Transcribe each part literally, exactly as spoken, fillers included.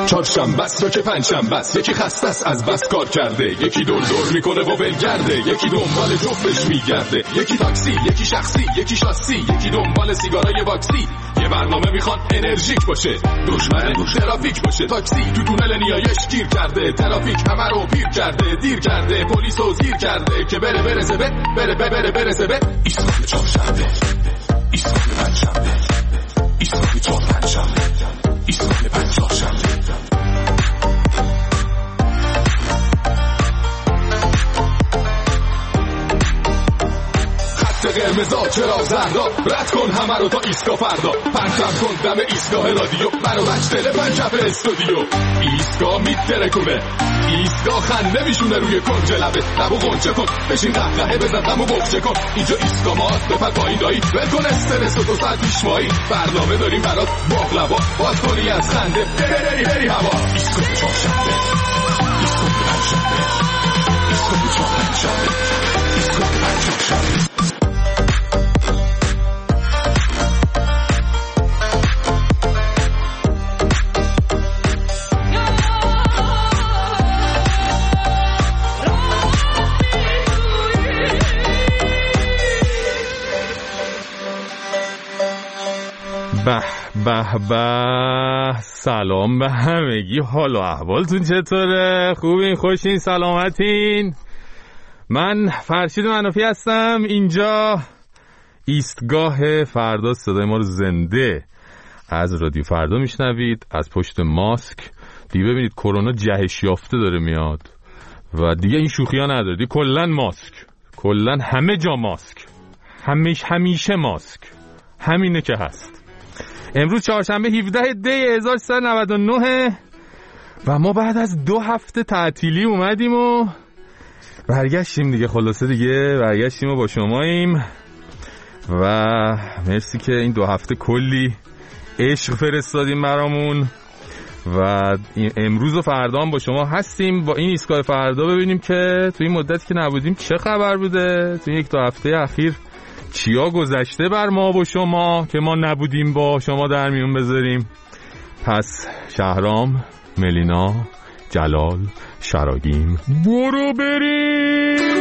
چهارشنبه است تا که پنجشنبه است، یکی خسته است از بس کار کرده، یکی دور دور میکنه و ولگرده، یکی دنبال جفتش میگرده، یکی تاکسی، یکی شخصی، یکی شاسی، یکی دنبال سیگارای واکسی. یه برنامه میخوان انرژیک باشه، دشمن ترافیک باشه. تاکسی تو تونل نیایش گیر کرده، ترافیک همه رو پیر کرده، دیر کرده، پلیس رو زیر کرده که بره برسه به بره بره بره برسه به ایستگاه چهارشنبه، ایستگاه پنجشنبه، ایستگاه چهار پنجشنبه، ایستگاه پنجشنبه. قرمزا چرا زردا رد کن همه رو تا ایستگاه فردا، پرچم کن دم ایستگاه رادیو، منو مجتله پنجشب استودیو. ایستگاه میترکونه، ایستگاه خنده میشونه روی کنج لبه، لبو غنچه کن بشین قهقهه بزن دمو بغچه کن. اینجا ایستگاه ماست بپر پایین دایی، ول کن استرس و دو ساعت پیشمایی، برنامه داریم برات باقلوا، باز کنی از خنده بری بری هوا. ایستگاه چهارشنبه، ایستگاه پنجشنبه، ایستگاه چهار پنجشنبه، ایستگاه پنجشنبه. به به به، سلام به همگی، حال و احوالتون چطوره؟ خوبین؟ خوشین؟ سلامتین؟ من فرشید منافی هستم، اینجا ایستگاه فردا. صدای ما رو زنده از رادیو فردا میشنوید، از پشت ماسک. دیگه ببینید کرونا جهش یافته داره میاد و دیگه این شوخی ها نداره، دیگه کلن ماسک، کلن همه جا ماسک، همیش همیشه ماسک، همینه که هست. امروز چهارشنبه هفدهم دی هزار و سیصد و نود و نه و ما بعد از دو هفته تعطیلی اومدیم و برگشتیم دیگه. خلاصه دیگه برگشتیم و با شماییم و مرسی که این دو هفته کلی عشق فرستادیم برامون و امروز و فردا هم با شما هستیم با این ایستگاه فردا. ببینیم که تو این مدت که نبودیم چه خبر بوده، تو یک دو هفته اخیر چیا گذشته بر ما و شما که ما نبودیم با شما در میون بذاریم. پس شهرام، ملینا، جلال، شراگیم، برو بریم.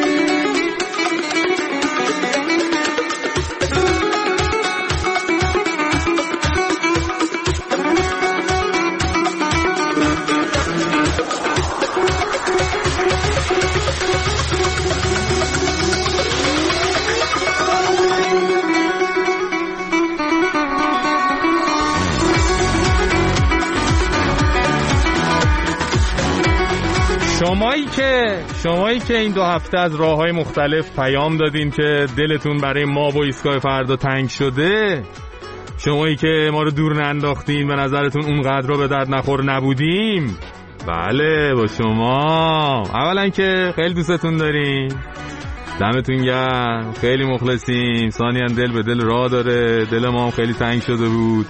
شمایی که شمایی که این دو هفته از راه‌های مختلف پیام دادین که دلتون برای ما و ایستگاه فردا تنگ شده، شمایی که ما رو دور ننداختین، به نظرتون اونقدر رو به درد نخور نبودیم، بله با شما. اولا که خیلی دوستتون داریم، دمتون گرم، خیلی مخلصیم. ثانیاً دل به دل راه داره، دل ما هم خیلی تنگ شده بود.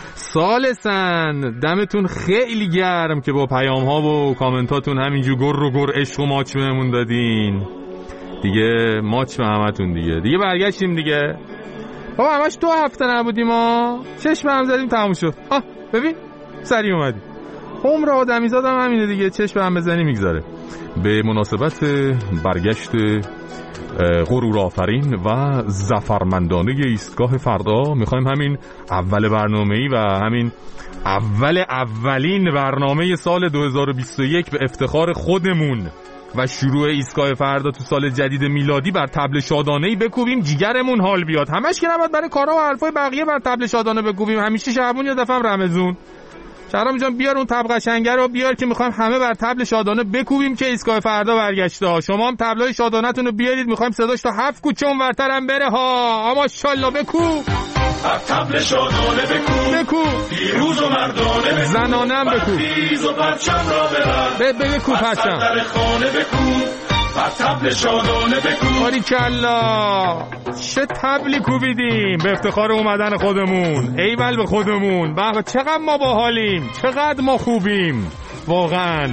سالسن دمتون خیلی گرم که با پیام ها و کامنتاتون همینجور گر رو گر عشق و ماچ بهمون دادین. دیگه ماچ به همتون دیگه. دیگه برگشتیم دیگه. بابا همش دو هفته نبودیم ها، چشم هم زدیم تموم شد. آه ببین سریع اومدیم. عمر آدمی زادم همینه دیگه، چشم هم بزنی میگذاره. به مناسبت برگشت غرور آفرین و ظفرمندانه ایستگاه فردا میخوایم همین اول برنامه‌ای و همین اول اولین برنامه سال دو هزار و بیست و یک به افتخار خودمون و شروع ایستگاه فردا تو سال جدید میلادی بر طبل شادانه‌ای بکوبیم، جیگرمون حال بیاد. همش که نباید برای کارا و حرفای بقیه بر طبل شادانه بکوبیم، همیشه شعبون یا دفعه رمضان. شهرام جان بیار اون طبل قشنگه رو بیار که میخوایم همه بر طبل شادانه بکوبیم که ایستگاه فردا برگشته ها. شما هم طبلای شادانه‌تون رو بیارید، میخوایم صداش تا هفت کوچه اونورتر هم بره ها. اما ماشاءالله بکوب، بر طبل شادانه بکوب، بکوب پیروز و مردانه بکوب، زنانم بکوب، برخیز و پرچم را ببر، به بکوب پرچم در خانه بکوب، بر طبل شادانه بکوب. باریکلا، چه طبلی کوبیدیم به افتخار اومدن خودمون. ایول به خودمون، بابا چقدر ما باحالیم، چقدر ما خوبیم واقعا.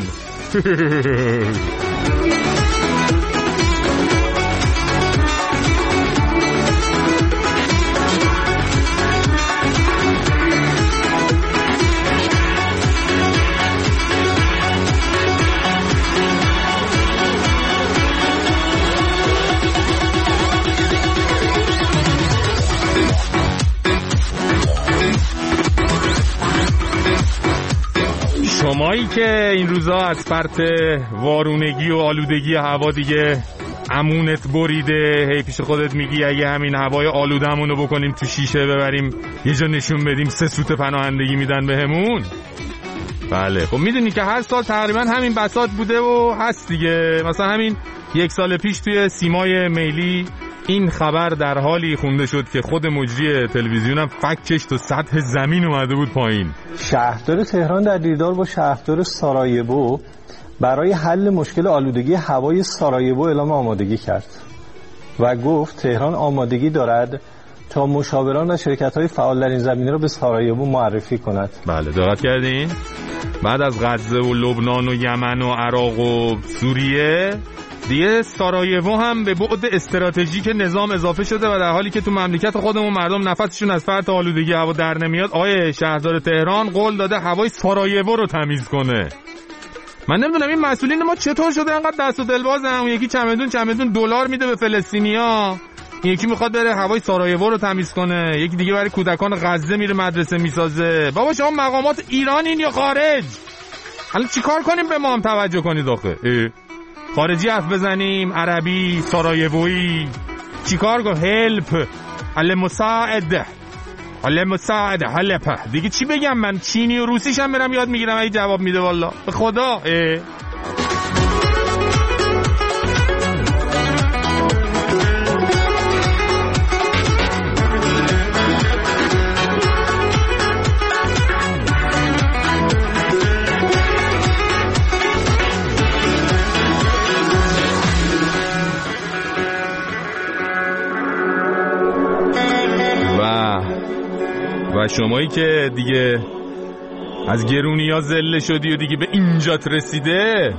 شمایی که این روزا از فرط وارونگی و آلودگی هوا دیگه امونت بریده، هی پیش خودت میگی اگه همین هوای آلودمون رو بکنیم تو شیشه ببریم یه جا نشون بدیم سه سوت پناهندگی میدن بهمون. بله خب میدونی که هر سال تقریبا همین بساط بوده و هست دیگه. مثلا همین یک سال پیش توی سیمای میلی این خبر در حالی خونده شد که خود مجری تلویزیونم فکش تا سطح زمین اومده بود پایین. شهردار تهران در دیدار با شهردار سارایوو برای حل مشکل آلودگی هوای سارایوو اعلام آمادگی کرد و گفت تهران آمادگی دارد تا مشاوران و شرکت‌های فعال در این زمینه را به سارایوو معرفی کند. بله دقت کردین؟ بعد از غزه و لبنان و یمن و عراق و سوریه دیگه سارایوو هم به بعد استراتژیک نظام اضافه شده و در حالی که تو مملکت خودمون مردم نفسشون از فرط آلودگی هوا در نمیاد، آقای شهردار تهران قول داده هوای سارایوو رو تمیز کنه. من نمیدونم این مسئولین ما چطور شده انقدر دست و دل بازن. یکی چمدون چمدون دلار میده به فلسطینیا، یکی میخواد بره هوای سارایوو رو تمیز کنه، یکی دیگه برای کودکان غزه میره مدرسه میسازه. بابا شما مقامات ایرانین یا خارج؟ حالا چیکار کنیم به ما هم توجه کنید آخه؟ خارجی حرف بزنیم؟ عربی؟ سارایوویی؟ چیکار کنیم؟ هلپ المساعد المساعد هلپ دیگه چی بگم من؟ چینی و روسیش هم برم یاد میگیرم اگه جواب میده. والله به خدا. اه. و شمایی که دیگه از گرونی ها زله شدی و دیگه به اینجات رسیده،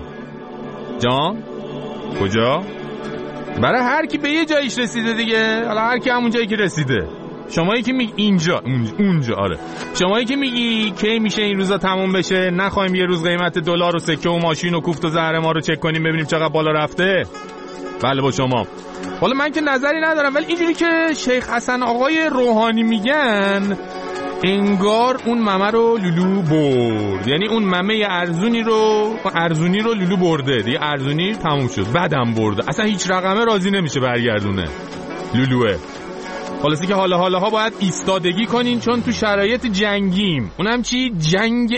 جان کجا؟ برای هر کی به یه جایش رسیده دیگه. حالا هر کی همون جایی که رسیده. شمایی که میگی اینجا اونجا, اونجا آره شمایی که میگی کی میشه این روزا تموم بشه، نخوایم یه روز قیمت دلار و سکه و ماشین و کوفت و زهر ما رو چک کنیم ببینیم چقدر بالا رفته. بله با شما. حالا من که نظری ندارم، ولی اینجوری که شیخ حسن آقای روحانی میگن انگار اون ممه رو لولو برد، یعنی اون ممه ارزونی رو ارزونی رو لولو برده دیگه. ارزونی تموم شد، بعدم برده، اصلا هیچ رقمه راضی نمیشه برگردونه لولوه. خلاصی که حالا حالا ها باید ایستادگی کنین چون تو شرایط جنگیم، اونم چی؟ جنگ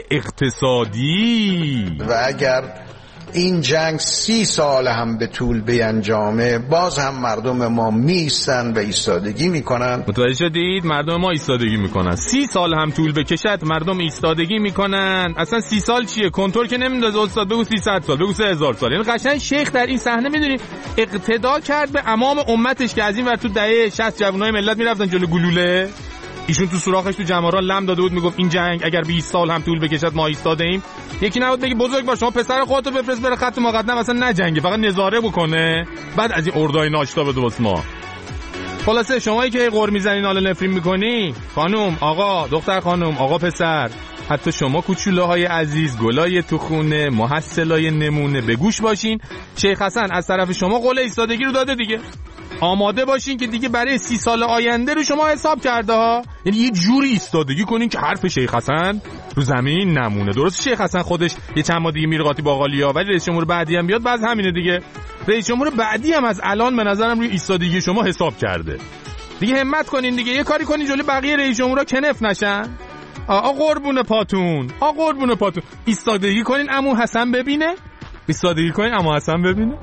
اقتصادی. و اگر این جنگ سی سال هم به طول بینجامه باز هم مردم ما میستن و ایستادگی میکنن. متوجه شدید؟ مردم ما ایستادگی میکنن. سی سال هم طول بکشد مردم ایستادگی میکنن. اصلا سی سال چیه؟ کنتور که نمیندازه استاد، بگو سیصد سال، بگو سه هزار سال. یعنی قشنگ شیخ در این صحنه میدونی اقتدا کرد به امام امتش که از این ور تو دهه شصت جوانای ملت میرفتن جلو گلوله، ایشون تو سوراخش تو جماران لم داده بود میگفت این جنگ اگر بیست سال هم طول بکشد ما ایستاده ایم. یکی نبود بگی بزرگ باش شما پسر خودتو بفرست بره خط مقدم اصلا نجنگه، فقط نظاره بکنه بعد از این اردای ناشتا بده واسه ما. خلاصه شمایی که قر میزنین حالا نفرین میکنی، خانم آقا دختر خانم آقا پسر، حتی شما کوچولوهای عزیز گلای تو خونه محصلای نمونه به گوش باشین. شیخ حسن از طرف شما قول ایستادگی رو داده دیگه. آماده باشین که دیگه برای سی سال آینده رو شما حساب کرده ها. یعنی یه جوری ایستادگی کنین که حرف شیخ حسن رو زمین نمونه. درست شیخ حسن خودش یه چند ماه دیگه میره قاطی باقالیا، ولی رئیس جمهور بعدی هم بیاد باز همینه دیگه. رئیس جمهور بعدی هم از الان به نظرم روی ایستادگی شما حساب کرده دیگه. همت کنین دیگه، یه کاری کنین جلوی بقیه رئیس جمهورا کنف نشن. آ قربون پاتون، آ قربون پاتون، ایستادگی کنین عمو حسن ببینه، ایستادگی کنین عمو حسن ببینه.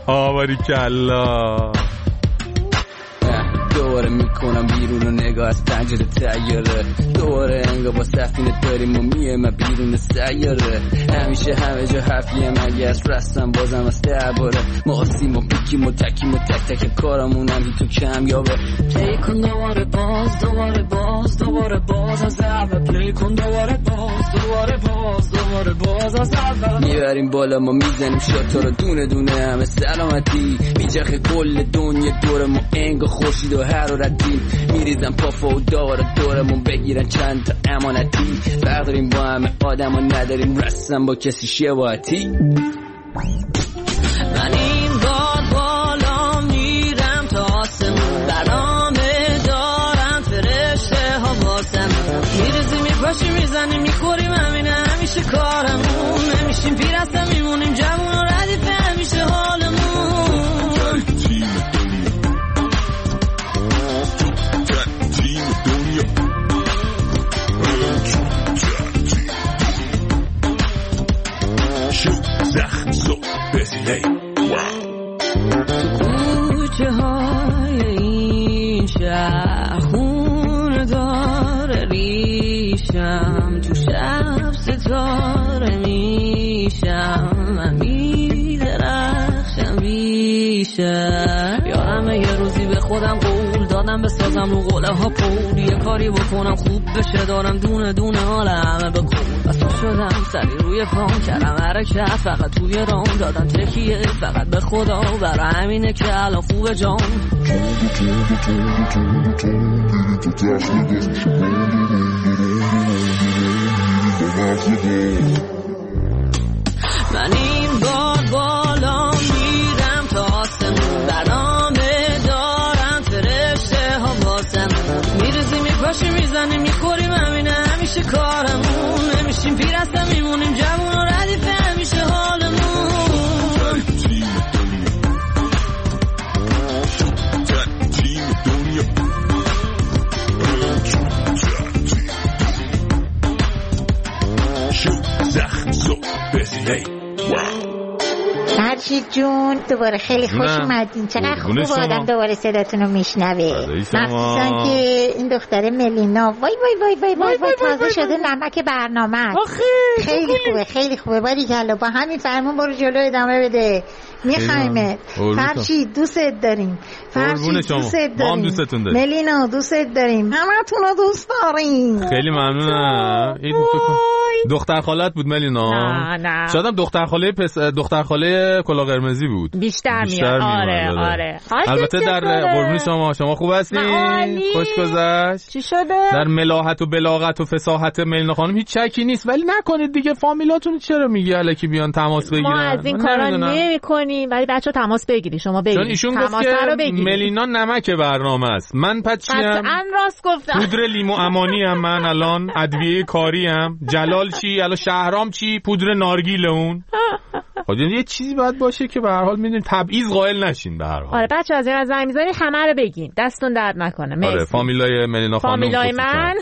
آباریکالله. دوباره میکنم بیرون و نگاه از پنجره تیاره، دوباره انگار با سفینه داریم و میایم بیرون سیاره. همیشه همه جا حرفیه مگه از رستم بازم از درباره ما آسیم و پیکیم و تکیم و تک تک کارمونم هی تو کمیابه. پلی کن دوباره باز دوباره باز دوباره باز از اول، پلی کن دوباره باز دوباره باز دوباره باز از اول. میبریم بالا ما میزنیم شاتا رو دونه دونه همه سلامتی، میچرخه کل دنیا دور ما انگار خورشید و حرارتی. میریزن پافا و دار دورمون بگیرن چند تا امانتی، برداریم با همه آدم و نداریم رسم با کسی شباهتی. من این بار بالا میرم تا آسمون، برنامه دارم فرشته ها واسم، میریزیم میپاشیم میزنیم میخوریم همینه همیشه کارمون. نمیشیم پیر هستم میمونیم جوون و ردیف همیشه حالمون تیم دنیا شو زخم سو بزیده کوچه های این شهر خون داره ریشم تو شب ستاره میشم من میدرخشم بیشم یارم یه روزی به خودم قول دادم بسازم رو قوله ها پول یه کاری بکنم خوب بشه دارم دونه دونه حال همه بکن بسا شدم سری روی پام کردم حرکت فقط توی رام دادم تکیه فقط به خدا برای همینه که الان خوبه جام من این بار بالا میرم تا آسمون برنامه دارم فرشته ها واسمون میرزی میپاشی میزنی میخوریم همینه همیشه کارمون نمیشیم پیر هستم میمونیم جوون و ردیف همیشه حالمون فرشید جون دوباره خیلی خوش اومدین. چقدر خوبه با آدم دوباره صداتون رو میشنوه، مخصوصا که این دختر ملینا وای وای وای وای وای, وای تازه شده نمک برنامه. خیلی خوبه خیلی خوبه. باری کلا با همین فرمون برو جلو ادامه بده. میخوایمت فرشید، دوستت داریم. فرشید دوستت داریم. ملینا دوستت داریم. همتون رو دوست داریم. خیلی ممنونم. این دختر خالت بود ملینا؟ نه نه شاید دختر خاله پس دختر خاله کلاه قرمزی بود. بیشتر, بیشتر میاد. آره آره. البته در قربون شما شما خوب هستین؟ خوش گذشت. چی شده؟ در ملاحت و بلاغت و فصاحت ملینا خانم هیچ شکی نیست، ولی نکنید دیگه فامیلاتون چرا میگی الکی بیان تماس بگیرن؟ ما از این کارا نمی‌کنیم، ولی بچه‌ها تماس بگیری، شما بگیرید. ایشون گفت که ملینا نمک برنامه است. من پچیم. قطعاً راست گفتم. پودر لیمو امانی ام من الان، ادویه کاری ام. جلال چی؟ الان شهرام چی؟ پودر نارگیل اون. خب یه چیزی باید باشه که به هر حال میدونید تبعیض قائل نشین به هر حال. آره بچه‌ها از این زنگ می‌زنی همه رو بگین. دستون درد نکنه. مرسی. آره فامیلای ملینا خانم. فامیلای من.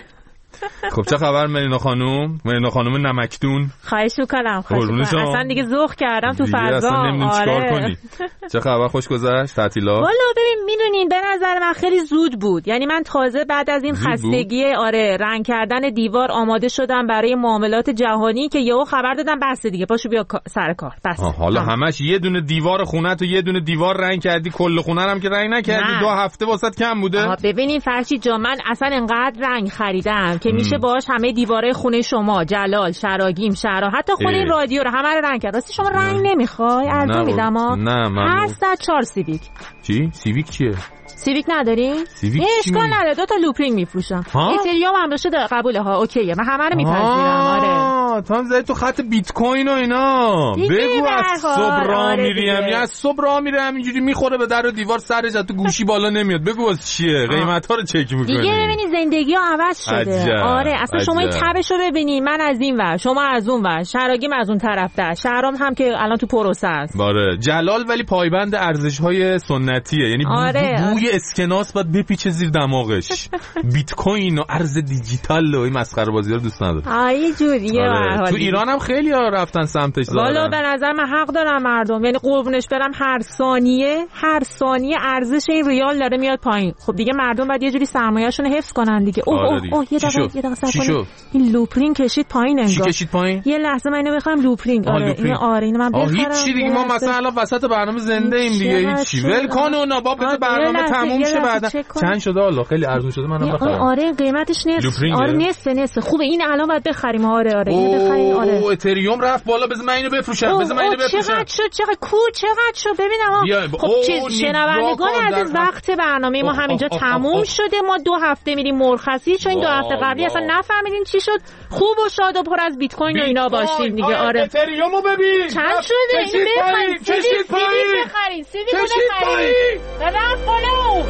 خب چه خبر ملینا خانم؟ ملینا خانم نمکدون. خواهش می‌کنم. خواهش می‌کنم. اصلا دیگه ذوق کردم تو فضا. آره. چه خبر؟ خوش گذشت تعطیلات؟ والا ببین میدونین به نظر من خیلی زود بود. یعنی من تازه بعد از این خستگی آره رنگ کردن دیوار آماده شدم برای معاملات جهانی که یهو خبر دادم بس دیگه پاشو بیا سر کار. بس. حالا همش یه دونه دیوار خونه تو یه دونه دیوار رنگ کردی، کل خونه هم که رنگ نکردی. نه. دو هفته واسط کم بوده. ببینین فرشید جان من اصلا انقدر رنگ خریدم که میشه باهاش همه دیواره خونه شما، جلال، شراگیم، شهرا، حتی خونه رادیو رو همه رو رنگ کرد. راستی شما رنگ نمیخوای؟ ارزو میدم ها. نه من هشت صد چهار سیویک. چی؟ سیویک چیه؟ سیویک نداری؟ سیویک اشکال نداره، دو تا لوپرینگ میفروشم. اتریوم هم بشه قبوله ها، اوکیه. من همه رو میپذیرم. آره. تو هم زدی تو خط بیت کوین و اینا. بگو از صبح راه میریم یا از صبح راه میرم اینجوری میخوره به در و دیوار سرش تو گوشی بالا نمیاد. بگو واسه چیه؟ قیمتا رو چک میکنی. دیگه ببینی زندگی ها عوض شده. عجب. آره اصلا شما این تبشو ببینی، من از این ور، شما از اون ور، شراگیم از اون طرف ده، شهرام هم که الان تو پروسه است. آره جلال ولی پایبند ارزش‌های سنتیه، یعنی آره. بوی اسکناس باید بپیچه زیر دماغش. بیت کوین و ارز دیجیتال و این مسخره بازی‌ها رو دوست نداره. آره جوریه. آره. تو ایران هم خیلی ها رفتن سمتش زدن. والا به نظر من حق دارن مردم، یعنی قربونش برم هر ثانیه هر ثانیه ارزش این ریال داره میاد پایین. خب دیگه مردم باید یه جوری سرمایه‌شون رو حفظ کنن دیگه. اوه اوه اوه یه دقیقه یه دقیقه صبر کن. این لوپرینگ کشید پایین انگار. چی کشید پایین؟ یه لحظه من اینو بخوام لوپرینگ. آره اینو آره اینو من بخرم. هیچ چی دیگه ما مثلا الان وسط برنامه زنده ایم دیگه. هیچ ول کن اونا باب بده برنامه تموم شه بعدا. چند شده والله خیلی ارزون شده منم بخرم. آره قیمتش نصف. آره نصف نصف. خوبه این الان باید بخریم. آره آره اینو بخریم. آره او اتریوم رفت بالا. بذار من اینو بفروشم. بذار من اینو بفروشم. چقدر شد؟ چقدر کو چقدر شد؟ ببینم. خب چیز شنوندگان عزیز وقت برنامه ما همینجا تموم شده. ما دو هفته میریم مرخصی چون این دو هفته قبلی اصلا نفهمیدیم چی شد. خوب و شاد و پر از بیت کوین و اینا باشیم دیگه. آره اتریومو ببین چند شده؟ این بخرید. چشید پایین. بخرید. سیوی بخرید. رفت بالا.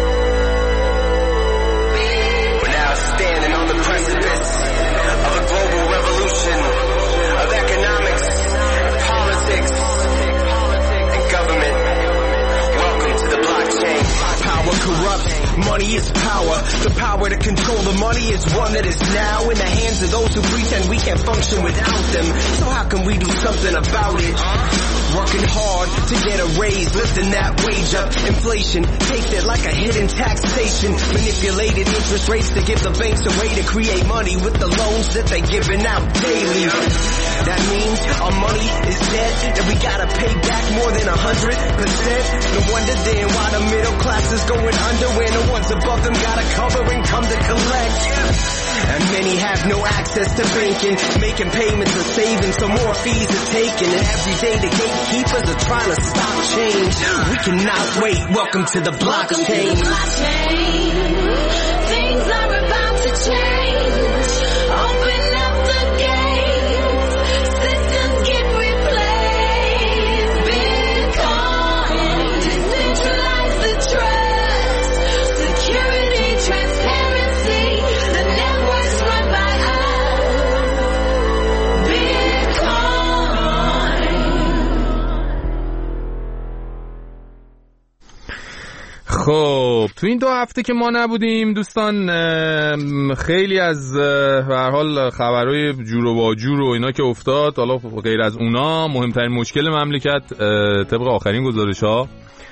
Standing on the precipice of a global Money is power. The power to control the money is one that is now in the hands of those who pretend we can't function without them. So how can we do something about it? Working hard to get a raise, lifting that wage up. Inflation takes it like a hidden taxation. Manipulated interest rates to give the banks a way to create money with the loans that they're giving out daily. That means our money is dead and we gotta pay back more than a hundred percent. No wonder then why the middle class is going under when the ones above them gotta cover and come to collect. And many have no access to banking, making payments or saving, so more fees are taken. And every day the gatekeepers are trying to stop change. We cannot wait. Welcome to the blockchain. Things are about to change. Open up the gates. Systems get replaced. Bitcoin, decentralize the trust. Security, transparency. The networks run by us. Bitcoin. خب تو این دو هفته که ما نبودیم دوستان، خیلی از به هر حال خبرهای جور و واجور و اینا که افتاد، حالا غیر از اونا مهمترین مشکل مملکت طبق آخرین گزارش‌ها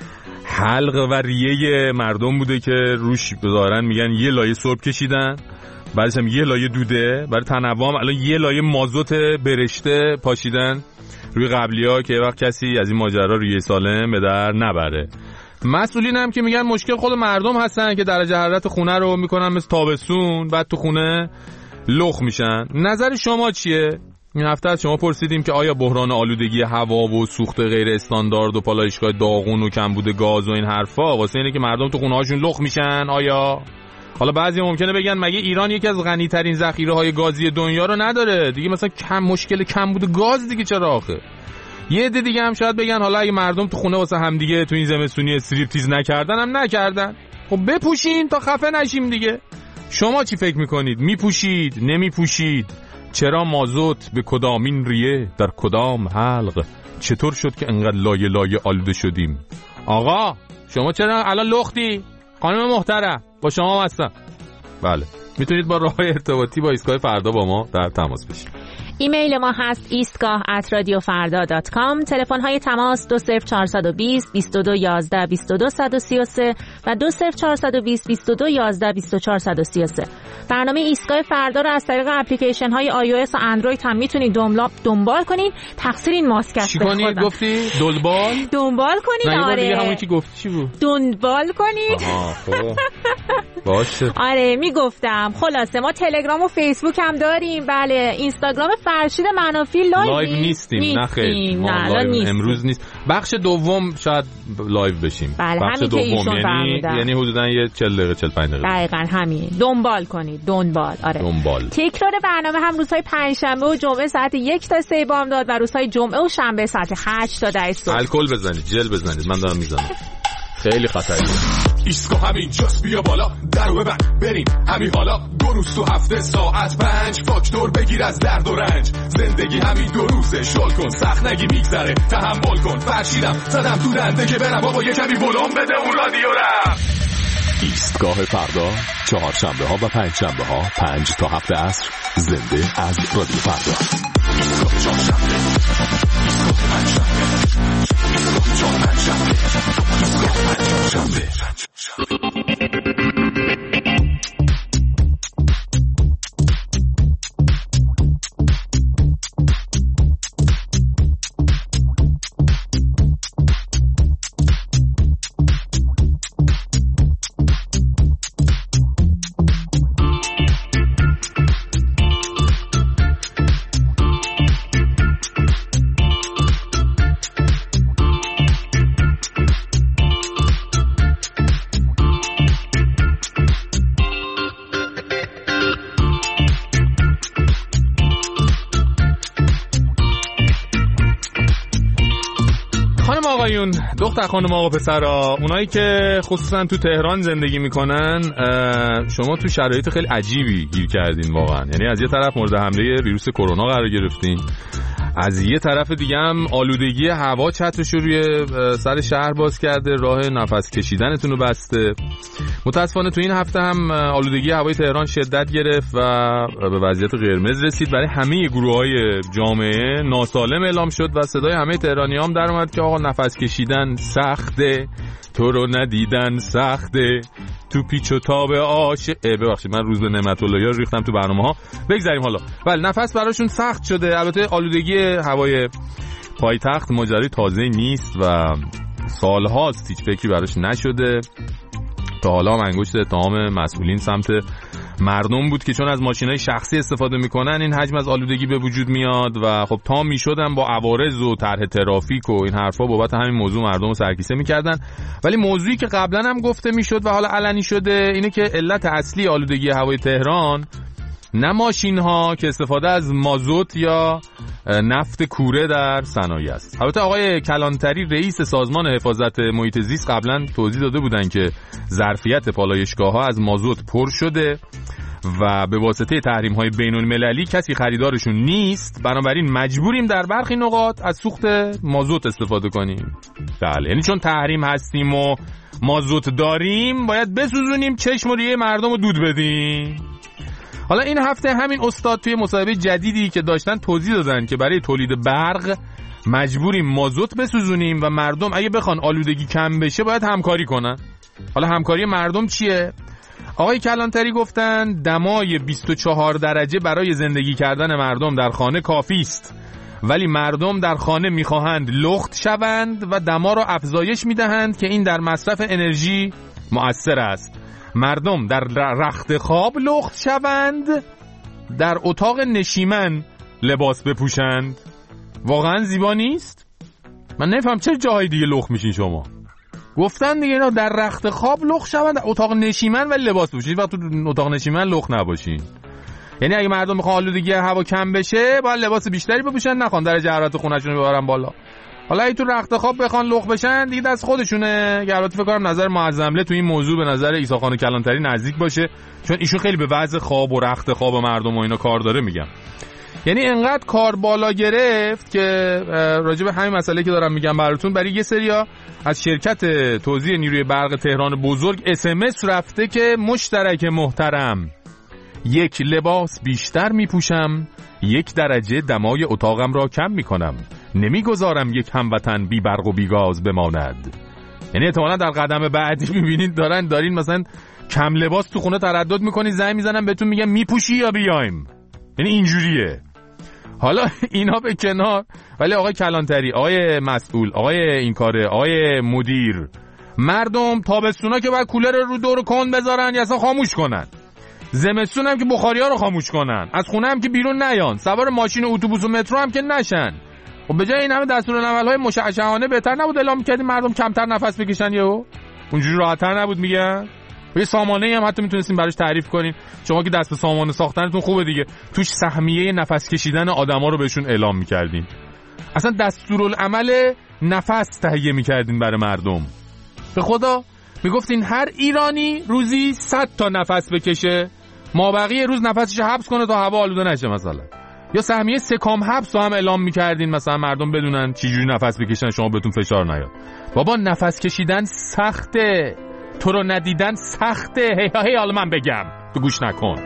حلق و ریه مردم بوده که روش بذارن میگن یه لایه سرب کشیدن، بعدش هم یه لایه دوده، برای تنوع هم الان یه لایه مازوت برشته پاشیدن روی قبلی‌ها که وقت کسی از این ماجرا ریه سالم به در نبره. مسئولین هم که میگن مشکل خود مردم هستن که درجه حرارت خونه رو میکنن مثل تابستون، بعد تو خونه لخ میشن. نظر شما چیه؟ این هفته از شما پرسیدیم که آیا بحران آلودگی هوا و سوخت غیر استاندارد و پالایشگاه داغون و کمبود گاز و این حرفا واسه اینه که مردم تو خونه هاشون لخ میشن؟ آیا حالا بعضی ممکنه بگن مگه ایران یکی از غنی ترین ذخیره های گازی دنیا رو نداره دیگه، مثلا کم مشکل کمبود گاز دیگه چرا آخه؟ یه عده دیگه هم شاید بگن حالا اگه مردم تو خونه واسه هم دیگه تو این زمستونی استریپتیز نکردن هم نکردن، خب بپوشین تا خفه نشیم دیگه. شما چی فکر میکنید؟ میپوشید؟ نمیپوشید؟ چرا مازوت به کدامین ریه در کدام حلق؟ چطور شد که انقدر لایه لایه آلوده شدیم؟ آقا شما چرا الان لختی؟ خانم محترم با شما هستم. بله میتونید با راههای ارتباطی با ایستگاه فردا با ما در تماس باشید. ایمیل ما هست ایستگاه ات رادیو فردا دات کام. تلفن های تماس دو صفر چهار بیست بیست و دو یازده بیست و دو صد و سی و سه و دو صفر چهار بیست بیست و دو یازده بیست و چهار صد و سی و سه. برنامه ایستگاه فردا رو از طریق اپلیکیشن های آی او اس و اندروید هم میتونید دنبال کنین. تقصیر این ماسک است. چی کنید گفتی؟ دنبال؟ دنبال کنید. آره دیگه همون که گفتی چی بود؟ دنبال کنید. آها خب باشه. آره میگفتم. خلاصه ما تلگرام و فیسبوک هم داریم. بله اینستاگرام فرشید منافی لایو, لایو نیستیم. نیستیم. نه خیلی نه امروز نیست. بخش دوم شاید لایو بشیم. بله بخش همین دوم یعنی یعنی حدودا یه چهل دقیقه چهل و پنج دقیقه. دقیقاً همین. دنبال کنید. دنبال. آره. دنبال. تکرار برنامه هم روزهای پنجشنبه و جمعه ساعت یک تا سه بامداد و روزهای جمعه و شنبه ساعت هشت تا ده صبح. الکل بزنید، جل بزنید. من دارم میزنم. خیلی خطریه. ایستگاه همین جاست بیا بالا درو ببند بریم همین حالا دو روز تو هفته ساعت پنج فاکتور بگیر از درد و رنج زندگی همین دو روزه شل کن سخت نگی میگذره تحمل کن فرشیدم زدم تو دنده که برم بابا یه کمی بلوم بده اون رادیو رم. ایستگاه فردا چهارشنبه ها و پنج شنبه ها پنج تا هفت عصر زنده از رادیو فردا. ایستگاه چهارشنبه ایستگاه پنج شنبه ایستگاه پنج شنبه ایستگاه پنج شنبه. دختر خانم آقا پسرا، اونایی که خصوصا تو تهران زندگی میکنن، شما تو شرایط خیلی عجیبی گیر کردین واقعا. یعنی از یه طرف مورد حمله ویروس کرونا قرار گرفتین، از یه طرف دیگه هم آلودگی هوا چترش رو روی سر شهر باز کرده، راه نفس کشیدنتون رو بسته. متاسفانه تو این هفته هم آلودگی هوای تهران شدت گرفت و به وضعیت قرمز رسید. برای همه گروه‌های جامعه ناسالم اعلام شد و صدای همه تهرانی‌ها هم در اومد که آقا نفس کشیدن سخته، تو رو ندیدن سخته، تو پیچ و تاب آش. ببخشید من روز به نعمت اللهی رو ریختم تو برنامه‌ها. بگذاریم حالا. بله نفس براشون سخت شده. البته آلودگی هوای پایتخت ماجرای تازه نیست و سالهاست هیچ فکری براش نشده. تا حالا هم انگشت اتهام مسئولین سمت مردم بود که چون از ماشینای شخصی استفاده میکنن این حجم از آلودگی به وجود میاد و خب تا میشدن با عوارض و طرح ترافیک و این حرفا بابت همین موضوع مردم رو سرکیسه میکردن. ولی موضوعی که قبلا هم گفته میشد و حالا علنی شده اینه که علت اصلی آلودگی هوای تهران نه ماشین ها که استفاده از مازوت یا نفت کوره در صنایع است. البته آقای کلانتری رئیس سازمان حفاظت محیط زیست قبلا توضیح داده بودن که ظرفیت پالایشگاه ها از مازوت پر شده و به واسطه تحریم های بین المللی کسی خریدارشون نیست، بنابراین مجبوریم در برخی نقاط از سوخت مازوت استفاده کنیم. بله یعنی چون تحریم هستیم و مازوت داریم باید بسوزونیم چشم و ریه مردم رو دود بدیم. حالا این هفته همین استاد توی مصاحبه جدیدی که داشتن توضیح دادن که برای تولید برق مجبوریم مازوت بسوزونیم و مردم اگه بخوان آلودگی کم بشه باید همکاری کنن. حالا همکاری مردم چیه؟ آقای کلانتری گفتن دمای بیست و چهار درجه برای زندگی کردن مردم در خانه کافی است، ولی مردم در خانه میخواهند لخت شوند و دما را افزایش میدهند که این در مصرف انرژی مؤثر است. مردم در رخت خواب لخت شوند، در اتاق نشیمن لباس بپوشند. واقعا زیبا نیست؟ من نفهم چه جای دیگه لخت میشین شما؟ گفتن دیگه اینا در رخت خواب لخت شوند، در اتاق نشیمن ولی لباس بپوشید. وقتی تو اتاق نشیمن لخت نباشین. یعنی اگه مردم میخوان آلودگی هوا کم بشه باید لباس بیشتری بپوشن، نخوان درجه حرارت خونه‌شون رو ببرن بالا. حالا اگه تو رخت خواب بخوان لخت بشن دیگه دست خودشونه. البته فکر کنم نظر معظمله تو این موضوع به نظر عیسی خان کلانتری نزدیک باشه، چون ایشون خیلی به وضع خواب و رخت خواب مردم و اینا کار داره. میگم یعنی انقدر کار بالا گرفت که راجع به همین مسئله که دارم میگم براتون برای یه سریا از شرکت توزیع نیروی برق تهران بزرگ اس ام اس رفته که مشترک محترم، یک لباس بیشتر میپوشم، یک درجه دمای اتاقم را کم میکنم، نمیگذارم یک هموطن بی برق و بی گاز بماند. یعنی احتمالاً در قدم بعدی میبینید دارن دارین مثلا کم لباس تو خونه تردد میکنید، زنگ میزنن بهتون میگن میپوشی یا بیایم. یعنی اینجوریه. حالا اینا به کنار، ولی آقای کلانتری، آقای مسئول، آقای این کاره، آقای مدیر، مردم تابستونا که باید کولر رو دور کن بذارن یا اصلا خاموش کنن، زمستون هم که بخاری‌ها رو خاموش کنن، از خونه هم که بیرون نیان، سوار ماشین و اتوبوس و مترو هم که نشن. خب به جای این همه دستورالعمل‌های مشعشعانه بهتر نبود اعلام می‌کردیم مردم کمتر نفس بکشن؟ یهو اونجوری راحت‌تر نبود؟ میگن یه سامانه‌ای هم حتی میتونستیم براش تعریف کنین. شما که دست به سامانه ساختنتون خوبه دیگه، توش سهمیه نفس کشیدن آدما رو بهشون اعلام می‌کردین. اصلا دستورالعمل نفس تهیه می‌کردین برای مردم. به خدا میگفتین هر ایرانی روزی صد تا نفس بکشه، مابقی روز نفسش حبس کنه تا هوا آلوده نشه مثلا. یا سهمیه سکام حبس رو هم اعلام می‌کردین مثلا مردم بدونن چه جوری نفس بکشن شما بهتون فشار نیاد. بابا نفس کشیدن سخته، تو رو ندیدن سخته. هی هی حالا من بگم تو گوش نکن.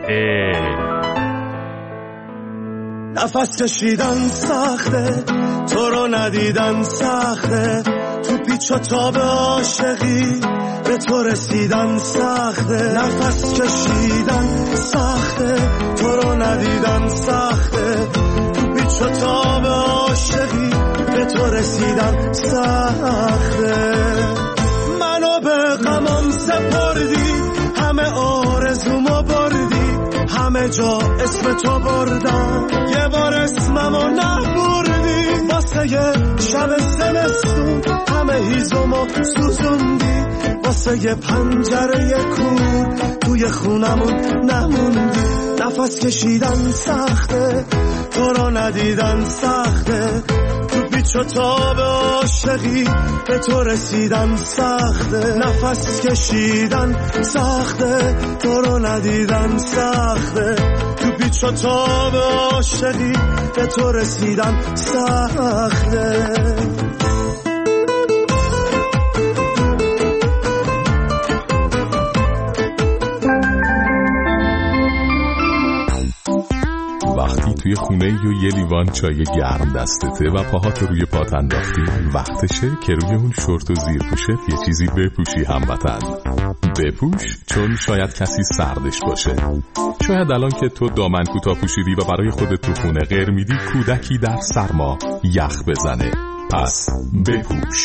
نفس کشیدن سخته، تو رو ندیدن سخته، تو پیچ و تاب عاشقی به تو رسیدن سخته. نفس کشیدن سخته، تو رو ندیدن سخته، تو پیچ و تاب عاشقی به تو رسیدن سخته. منو به غمم سپردی، همه آرزومو بردی، همه جا اسم تو بردم، یه بار اسممو نبردی. واسه یه شب زمستون همه هیزمو سوزوندی، واسه یه پنجره کور توی خونمون نموندی. نفس کشیدن سخته، تو رو ندیدن سخته، تو پیچ پیچ و تاب عاشقی به تو رسیدن سخته، نفس کشیدن سخته، تو رو ندیدن سخته، تو پیچ و تاب عاشقی به تو رسیدن سخته. وقتی توی خونه و یه لیوان چای گرم دستته و پاهات روی پات انداختی، وقتشه که روی اون شورت و زیر پوشت یه چیزی بپوشی هموطن. بپوش، چون شاید کسی سردش باشه. شاید الان که تو دامن کوتاه پوشیدی و برای خودت تو خونه غیر میدی، کودکی در سرما یخ بزنه. پس بپوش.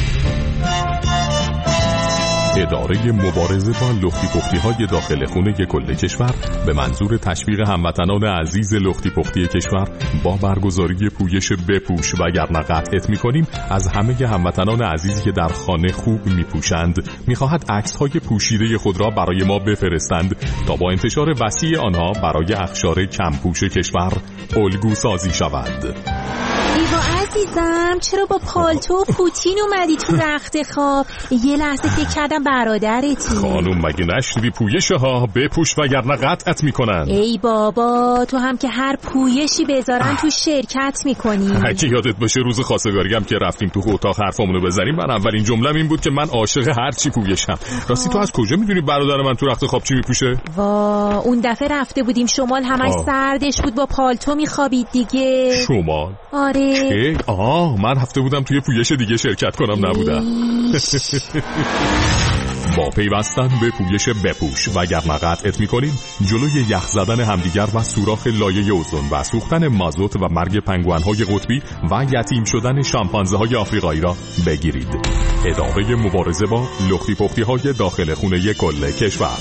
اداره مبارزه با لختی پختی های داخل خونه کل کشور به منظور تشویق هموطنان عزیز لختی پختی کشور با برگزاری پویش بپوش وگرنه قطعت می‌کنیم از همه هموطنان عزیزی که در خانه خوب میپوشند می‌خواهد عکس‌های پوشیده خود را برای ما بفرستند تا با انتشار وسیع آنها برای اقشار کمپوش کشور الگو سازی شود. ایوا عزیزم، چرا با پالتو و پوتین اومدی تو رخت خواب؟ یه لحظه فکر کردم برادرتی. خانوم مگه نشنیدی پویشه ها بپوش وگرنه قطعت میکنن؟ ای بابا، تو هم که هر پویشی بذارن تو شرکت میکنی. اگه یادت باشه روز خواستگاری هم که رفتیم تو اتاق حرفامونو بزنیم، من اولین جمله‌م این بود که من عاشق هر چی پویشم. راستی تو از کجا میدونی برادر من تو رخت خواب چی میپوشه؟ وا، اون دفعه رفته بودیم شمال، همش سردش بود، با پالتو میخوابید دیگه. شمال؟ آره. ای آه، من رفته بودم توی پویش دیگه شرکت کنم، نبودم. با پیوستن به پویش بپوش وگرنه قطعت میکنیم جلوی یخ زدن همدیگر و سوراخ لایه اوزون و سوختن مازوت و مرگ پنگوئن‌های قطبی و یتیم شدن شامپانزه‌های آفریقایی را بگیرید. اداره مبارزه با لختی پختی های داخل خونه کل کشور.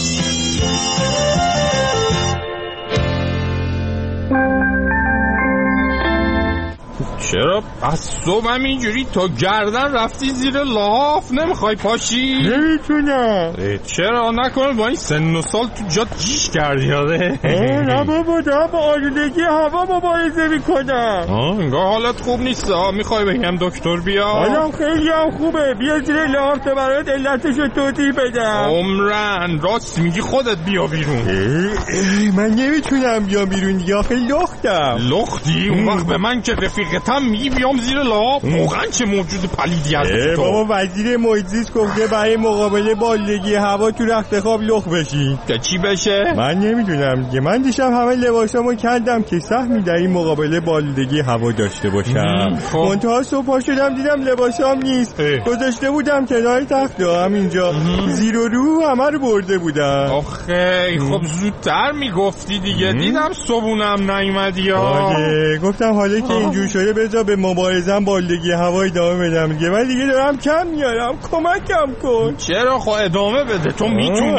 چرا از صبح هم اینجوری تا گردن رفتی زیر لحاف نمیخوای پاشی؟ نمیتونم. چرا نکنه با این سن و سال تو جات جیش کردی یاده؟ نه بابا، دارم با آلودگی هوا مبارزه میکنم. انگار حالت خوب نیست. میخوای بگم دکتر بیا؟ حالم خیلی هم خوبه، بیا زیر لحاف تا برات علتشو توضیح بدم. عمرن راست میگی، خودت بیا بیرون. ای ای من نمیتونم بیام بیرون دیگه، آخه لختم. لختی؟ اون وقت به من که رفیقتم میگی بیام زیر لحاف؟ واقعا چه موجود پلیدی هستی تو. بابا وزیر محیط زیست گفته برای مقابله با آلودگی هوا تو رخت خواب لخت بشی. که چی بشه؟ من نمیدونم دیگه. من دیشب همه لباسامو کندم که سهمی در این مقابله با آلودگی هوا داشته باشم. منتها صبح پا شدم دیدم لباسام نیست. گذاشته بودم کنار تخت همینجا، زیر و رو همه رو برده بودم. آخه خب زودتر میگفتی دیگه. دیدم صبحونم نیومدی. آره گفتم حالا که اینجور شده بذار به مبارزم با آلودگی هوا ادامه بدم دیگه. ولی دیگه دارم کم میارم، کمکم کن. چرا؟ خب ادامه بده، تو میتونی.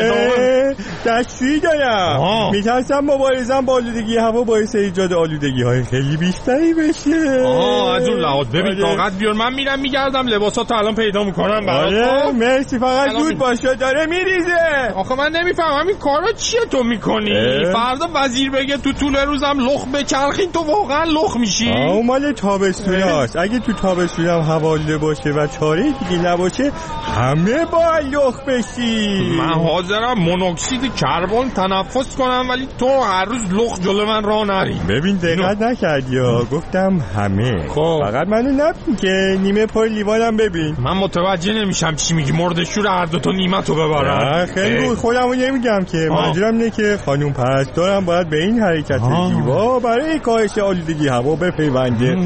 ادامه دستشویی دارم، میترسم مبارزم با آلودگی هوا باعث ایجاد آلودگی های خیلی بیشتری بشه. آه از اون لحاظ ببین طاقت بیار، من میرم میگردم لباساتو الان پیدا میکنم برات. آره مرسی، فقط زود باشه داره میریزه. آخه من نمیفهمم این کارا چیه تو میکنی؟ فردا وزیر بگه تو طول روزم لخ بچرخین تو واقعا لخ میشی؟ اون مال تابستوناست. اگه تو تابستونم هوا آلوده باشه و چاره دیگه نباشه همه با لخ بشی. من حاضرم مونوکسید کربن تنفس کنم ولی تو هر روز لخ جلو من راه نری. ببین دقت نکردی ها، گفتم همه. خب فقط منو نبین که نیمه پر لیوانم ببین. من متوجه نمیشم چی میگی. مردشور هر دو تا نیمتو ببرن. خیلی بود، خودمو نمیگم که. منظورم اینه که خانم پرستارم باید به این حرکت زیبا برای کاهش آلودگی هوا بپیونده.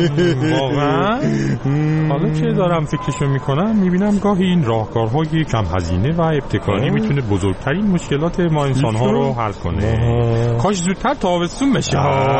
واقعا؟ حالا که دارم فکرشو میکنم میبینم گاهی این راهکارهای کم هزینه و ابتکاری میتونه بزرگترین مشکلات ما انسانها رو حل کنه. کاش زودتر تابستون بشه.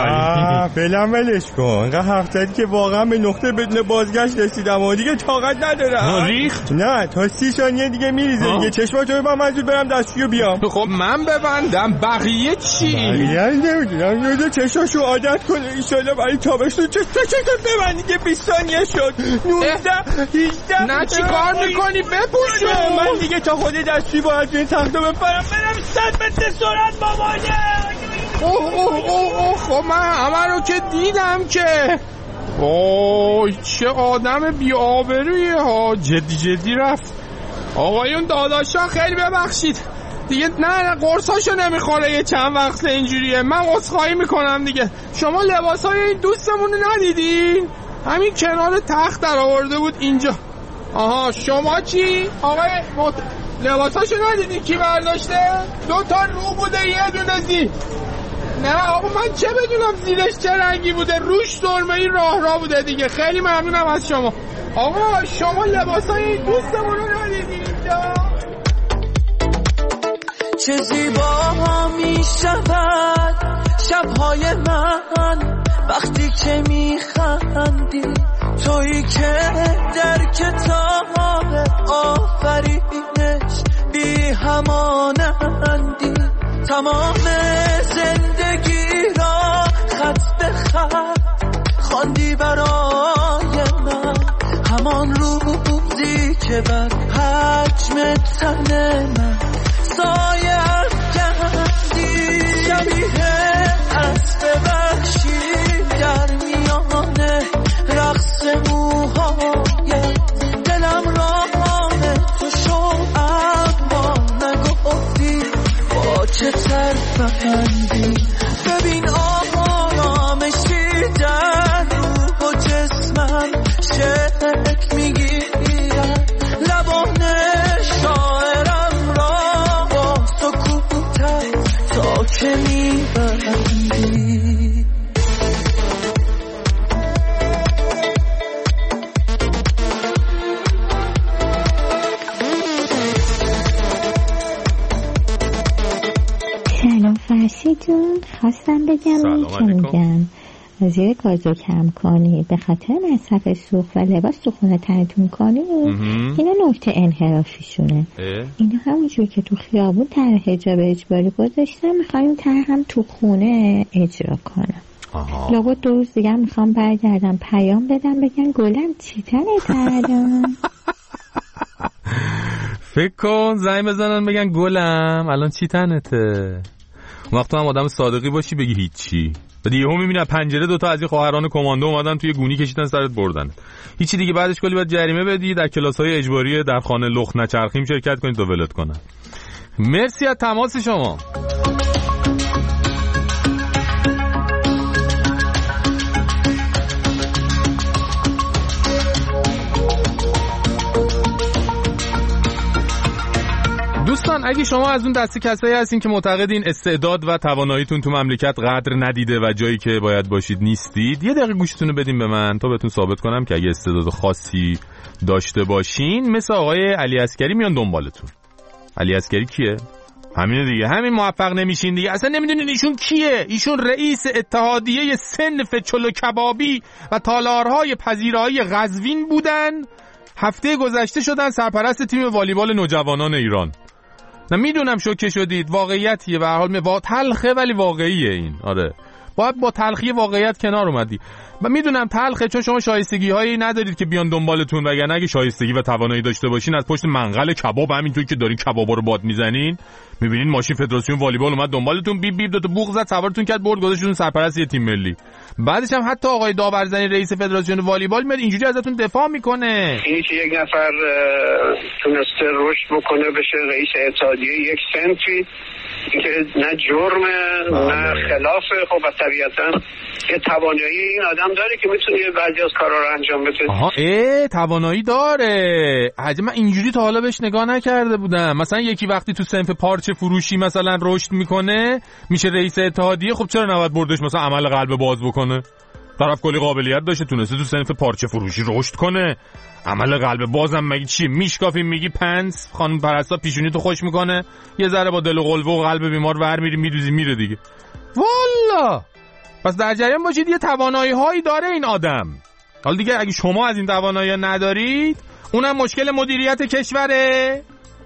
فعلا ولش کن. انقدر حرف زدی که واقعا به نقطه بدون بازگشت رسیدم و دیگه طاقت ندارم. ریخت؟ نه تا سی ثانیه دیگه میریزه دیگه. چشماتو ببند، من زود برم دستشویی بیام. خب من ببندم، بقیه چی؟ بقیه نمیدونم. یه چشاشو عادت کنه ان شاءالله برای تابستون. چه چه ببندی که بیست ثانیه شد. نوزده هجده نه چی کار میکنی؟ بپوشو. من دیگه تا خود دستی باید این تختو بپرم برم صد متر سرعت بابایه. اوه اوه اوه اوه خب من همه رو که دیدم که. اوه چه آدم بی‌آبرویه ها، جدی جدی رفت. آقایون داداشا خیلی ببخشید دیگه، نه نه قرصاشو نمیخوره، یه چند وقت اینجوریه، من عذرخواهی میکنم دیگه. شما لباسای این دوستمون رو ندیدین؟ همین کنار تخت در آورده بود اینجا. آها شما چی؟ آقای مت... لباساشو ندیدین کی برداشته؟ دو تا رو بوده یه دونه زیر. نه آقا من چه بدونم زیرش چه رنگی بوده، روش سرمه ای راه راه بوده دیگه. خیلی ممنونم از شما. آقا شما لباسای این دوستمون رو ندیدین اینجا؟ چه زیبا می شود شبهای من وقتی که می خندی، تویی که در کتاب آفرینش بی همانندی، تمام زندگی را خط به خط خواندی برای من، همان روزی که بر حجم تن من سایه افکندی، شبیه اسب وحشی در میان رقص موهایت، دلم راه تو شو اما نگفتی با چه ترفندی، ببین آرامشی در روح و جسمم شک میگیرد، لبان شاعرم را با سکوتت تا که میبندی. سلام فرشی جون، خواستم بگم این که میگم زیر گازو کم کنی به خاطر مصرف سوخت و لباس تو خونه تنتون کنی، اینا نکته انحرافیشونه. اینا همونجور که تو خیابون طرح حجاب اجباری گذاشتن، میخوایم طرح هم تو خونه اجرا کنم. لابد دو روز دیگه میخوام برگردم پیام بدم بگن گلم چی تنه الان. فکر کن زنگ بزنن بگن گلم الان چی تنته. وقتی هم آدم صادقی باشی بگی هیچی، و دیگه هم میبینی پنجره دوتا از این خواهران کماندو اومدن توی گونی کشیدن سرت بردن، هیچی دیگه. بعدش کلی باید جریمه بدی، در کلاس‌های اجباری در خانه لخت نچرخیم شرکت کنید تا ولت کنن. مرسی از تماس شما. دوستان اگه شما از اون دسته کسایی هستین که معتقدین استعداد و تواناییتون تو مملکت قدر ندیده و جایی که باید باشید نیستید، یه دقیقه گوشتون رو بدین به من تا بهتون ثابت کنم که اگه استعداد خاصی داشته باشین مثل آقای علی عسکری میان دنبالتون. علی عسکری کیه؟ همینه دیگه، همین موفق نمیشین دیگه، اصلا نمیدونین ایشون کیه. ایشون رئیس اتحادیه صنف چلو کبابی و تالارهای پذیرایی قزوین بودن، هفته گذشته شدن سرپرست تیم والیبال نوجوانان ایران. نه میدونم شوکه شدید، واقعیتیه به هر حال، با تلخه ولی واقعیه این. آره باید با تلخی واقعیت کنار اومدی. و میدونم تلخه چون شما شایستگی هایی ندارید که بیان دنبالتون، وگرنه اگه شایستگی و توانایی داشته باشین از پشت منقل کباب همینطور که دارین کبابا رو باد میزنین، میبینین ماشین فدراسیون والیبال اومد دنبالتون، بیب بیب دو تا بوق زد سوارتون کرد برد گذاشتون سرپرست یه تیم ملی. بعدش هم حتی آقای داورزنی رئیس فدراسیون والیبال میاد اینجوری ازتون دفاع میکنه. اینی که یک نفر تونسته رشد بکنه بشه رئیس اتحادیه یک صنفی که نه جرمه نه خلافه، خب طبیعتا یه توانایی این آدم داره که میتونه بعضی از کارا رو انجام بده. آها اه توانایی داره. عجب من اینجوری تا حالا بهش نگاه نکرده بودم. مثلا یکی وقتی تو صنف پارچه فروشی مثلا رشد میکنه میشه رئیس اتحادیه، خب چرا نباید بردش مثلا عمل قلب باز بکنه؟ طرف کلی قابلیت داشته تونسته تو صنف پارچه فروشی رشد کنه، عمل قلب بازم مگه چیه؟ میشکافی میگی پنس خانم پرستا پیشونی تو خوش میکنه، یه ذره با دل و قلبه و قلب بیمار ور میری میدوزی میره دیگه. والا پس در جریان باشید یه توانایی هایی داره این آدم. حالا دیگه اگه شما از این توانایی ندارید اونم مشکل مدیریت کشوره.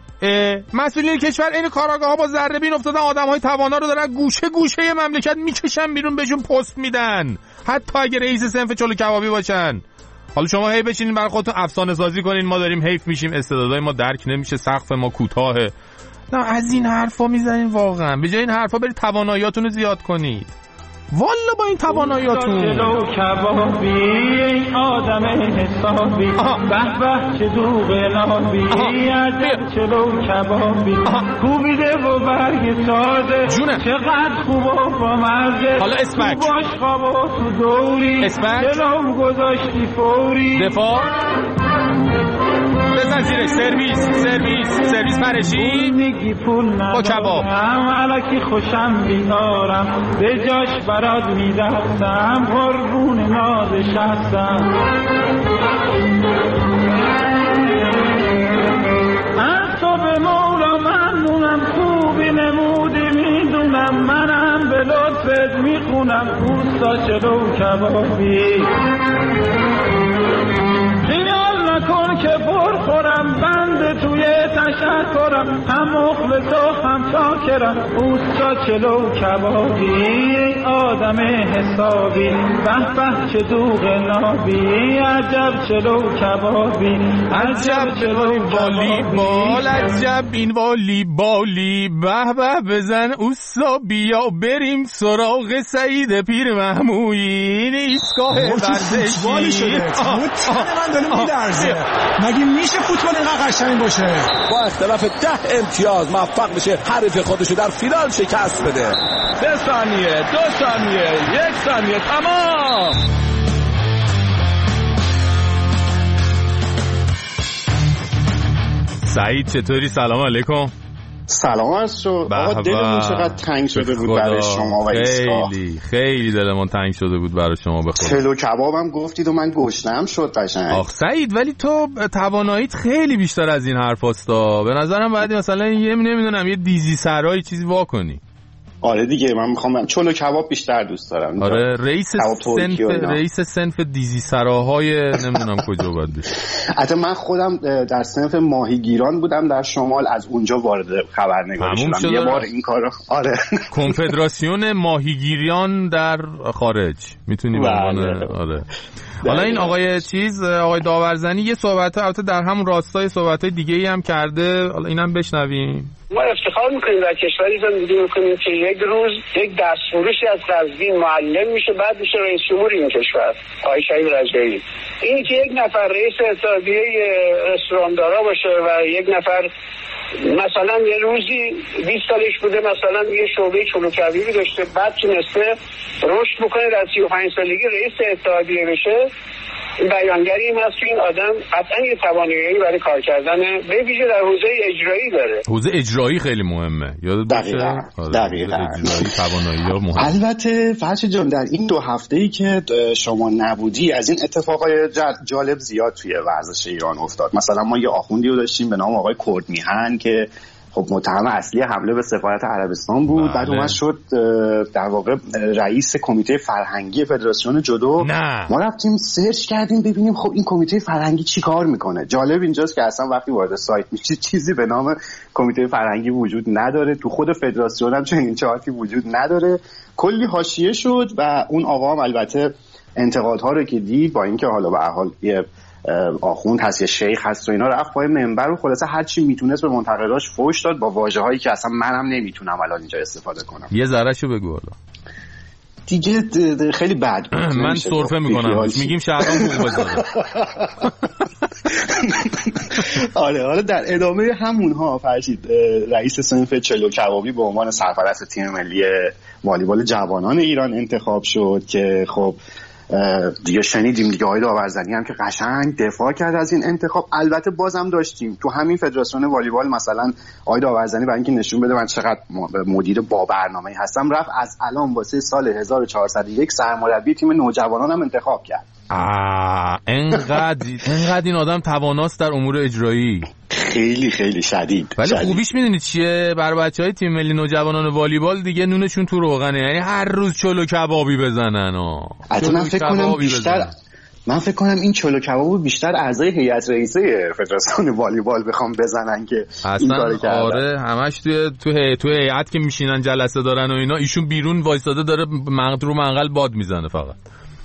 مسئولین کشور این کاراگاه ها با ذره بین افتادن، آدم های توانا رو دارن گوشه گوشه مملکت میکشن بیرون، بهشون پست میدن حتی اگه رئیس صنف چلو کبابی باشن. حالا شما هی بشینین برای خودتون افسانه سازی کنین ما داریم حیف میشیم، استعدادهای ما درک نمیشه، سقف ما کوتاهه. نه از این حرفا میزنین واقعا. به جای این حرفا برید تواناییاتون رو زیاد کنید. والا با این تواناییاتون. چلو کبابی آدم حسابی به به چه دوغ نابی عجب چلو کبابی کوبیده و برگ سازه چقدر خوب و با مزه. حالا اسمک تو باش خواب و تو دوری اسمک چلو گذاشتی فوری دفاع بزن زیرش. سرویس سرویس سرویس پرشی با کباب علکی خوشم بیارم به جاش برات میدستم قربون نازش هستم. از تو به مولا ممنونم خوبی نمودی میدونم منم به لطفت میخونم اوستا چلو کبابی. نکن که بر خورم بند توی تشکرم هم مخلص و هم شاکرم اوستا چلو کبابی آدم حسابی به به چه دوغ نابی عجب چلو کبابی عجب چلو والیبال عجب این والیبالی به به بزن اوستا بیا بریم سراغ سعید پیر محمودی این ایستگاه ورزشی. مگه میشه فوتبال اینقدر قشنگ باشه؟ با اختلاف ده امتیاز موفق بشه حریف خودشو در فینال شکست بده. سه ثانیه دو ثانیه یک ثانیه تمام. سعید چطوری؟ سلام علیکم. سلام از شو. آقا دلمون چقدر تنگ شده بود برای شما و ایستا. خیلی خیلی دلمون تنگ شده بود برای شما. به خدا چلو کبابم گفتید و من گشنم شد قشنگ. آخ سعید ولی تو تواناییت خیلی بیشتر از این حرفاستا. به نظرم باید مثلا یه نمیدونم یه دیزی سرای چیزی واکنی. آره دیگه من میخوام چلو کباب بیشتر دوست دارم. آره رئیس سنف رئیس سنف دیزی سراهای نمیدونم کجا باید بشه. حتی من خودم در سنف ماهیگیران بودم در شمال از اونجا وارد خبرنگاری شدم. یه بار این کارو آره کنفدراسیون ماهیگیریان در خارج میتونی بگی. آره حالا این آقای چیز آقای داورزنی یه صحبت البته در همون راستای صحبتای دیگه ای هم کرده. حالا اینم بشنویم. ما افتخار میکنیم در کشوری زندگی میکنیم که یک روز یک دستفروشی از قزوین معلم میشه بعد میشه رئیس جمهور این کشور آقای شهید رجایی. این که یک نفر رئیس اتحادیه رستوراندارا باشه و یک نفر مثلا یه روزی بیست سالش بوده مثلا یه شعبه چلوکبابی داشته بعد تونسته رشد بکنه در سی و پنج سالگی رئیس اتحادیه بشه. این بیانگری این هست که این آدم قطعا یه توانایی برای کار کردن به ویژه در حوزه اجرایی داره. حوزه اجرایی خیلی مهمه. یادت باشه؟ دقیقاً. دقیقاً. اجرایی توانایی‌ها مهمه. البته فرشید جان در این دو هفته‌ای که شما نبودی از این اتفاقای جالب زیاد توی ورزش ایران افتاد. مثلا ما یه آخوندی رو داشتیم به نام آقای کردمیهن که خب متهم اصلی حمله به سفارت عربستان بود. بله. بعد اومد شد در واقع رئیس کمیته فرهنگی فدراسیون جودو. نه. ما رفتیم سرچ کردیم ببینیم خب این کمیته فرهنگی چی کار میکنه. جالب اینجاست که اصلا وقتی وارد سایت میشی چیزی به نام کمیته فرهنگی وجود نداره. تو خود فدراسیون هم چنین چارتی وجود نداره. کلی حاشیه شد و اون آقا هم البته انتقادها رو که دید با اینکه حالا به هر حال یه آخوند هست یه شیخ هست و اینا رفت پای منبر و خلاصه هر چی میتونست به منتقداش فحش داد با واژه‌هایی که اصلا منم نمیتونم الان اینجا استفاده کنم. یه ذره‌شو بگو حالا. دیگه خیلی بد بود. من سرفه میکنم میگیم شهرام حقوق بزنه. آره حالا در ادامه همونها فرشید رئیس صنف چلو کبابی به عنوان سرپرست تیم ملی والیبال جوانان ایران انتخاب شد که خب دیگه شنیدیم دیگه آقای داورزنی هم که قشنگ دفاع کرد از این انتخاب. البته بازم داشتیم تو همین فدراسیون والیبال مثلا آقای داورزنی برای اینکه نشون بده من چقدر مدیر با برنامه‌ای هستم رفت از الان واسه سال هزار و چهارصد و یک سرمربی تیم نوجوانان هم انتخاب کرد. آه انقدر انقدر این آدم تواناست در امور اجرایی. خیلی خیلی شدید. ولی خوبیش میدونید چیه؟ بر بچهای تیم ملی نوجوانان والیبال دیگه نونشون تو روغنه. یعنی هر روز چلو کبابی بزنن ها. من فکر کنم بیشتر بزنن. من فکر کنم این چلو کبابو بیشتر اعضای هیئت رئیسه فدراسیون والیبال بخوام بزنن که این کارو کردن. آره همش توی تو هی... تو هیئت که میشینن جلسه دارن و اینا ایشون بیرون وایساده داره منقل رو منقل باد میزنه فقط.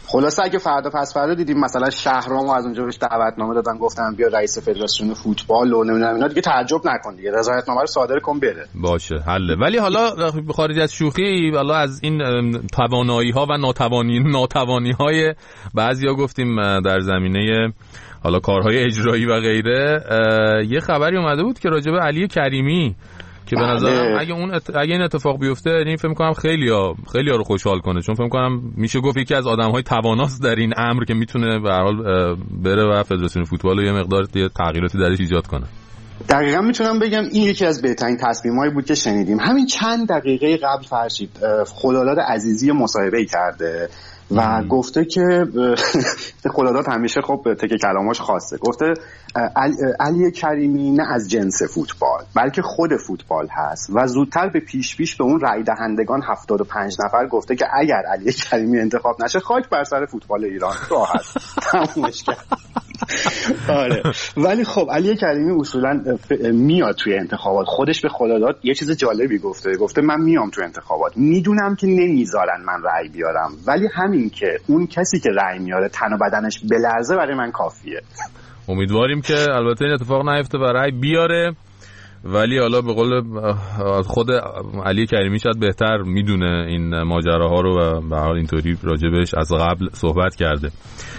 خلاصه اگه فردا پس فردا دیدیم مثلا شهرامو از اونجا بهش دعوتنامه دادن گفتن بیا رئیس فدراسیون فوتبال و نمیدونم اینا، دیگه تعجب نکن دیگه، رضایتنامه رو صادر کن بره. باشه حله. ولی حالا خارج از شوخی، حالا از این توانایی‌ها و ناتوانی ناتوانی‌های بعضیا گفتیم در زمینه حالا کارهای اجرایی و غیره، یه خبری اومده بود که راجع به علی کریمی که به نظرم اگه اون ات... اگه این اتفاق بیفته این فکر می‌کنم خیلی‌ها خیلی‌ها رو خوشحال کنه، چون فکر می‌کنم میشه گفت یکی از آدم‌های تواناست در این امر که میتونه به هر حال بره و فدراسیون فوتبال رو یه مقدار تغییراتی درش ایجاد کنه. دقیقاً میتونم بگم این یکی از بهترین تصمیم‌هایی بود که شنیدیم. همین چند دقیقه قبل فرشید خداداد عزیزی مصاحبه‌ای کرده و ام. گفته که خداداد همیشه خب تک کلاماش خاصه، گفته علی کریمی نه از جنس فوتبال بلکه خود فوتبال هست و زودتر به پیش پیش به اون رای دهندگان هفتاد و پنج نفر گفته که اگر علی کریمی انتخاب نشه خاک بر سر فوتبال ایران راحت تمومش کرد. آره ولی خب علی کریمی اصولا میاد توی انتخابات، خودش به خداداد یه چیز جالبی گفته، گفته من میام توی انتخابات، میدونم که نمیذارن من رأی بیارم ولی همین که اون کسی که رأی میاره تن و بدنش بلرزه برای من کافیه. امیدواریم که البته این اتفاق نیفته و رأی بیاره، ولی حالا به قول خود علی کریمی شاید بهتر میدونه این ماجراها رو و به هر حال اینطوری راجبش از قبل صحبت کرده.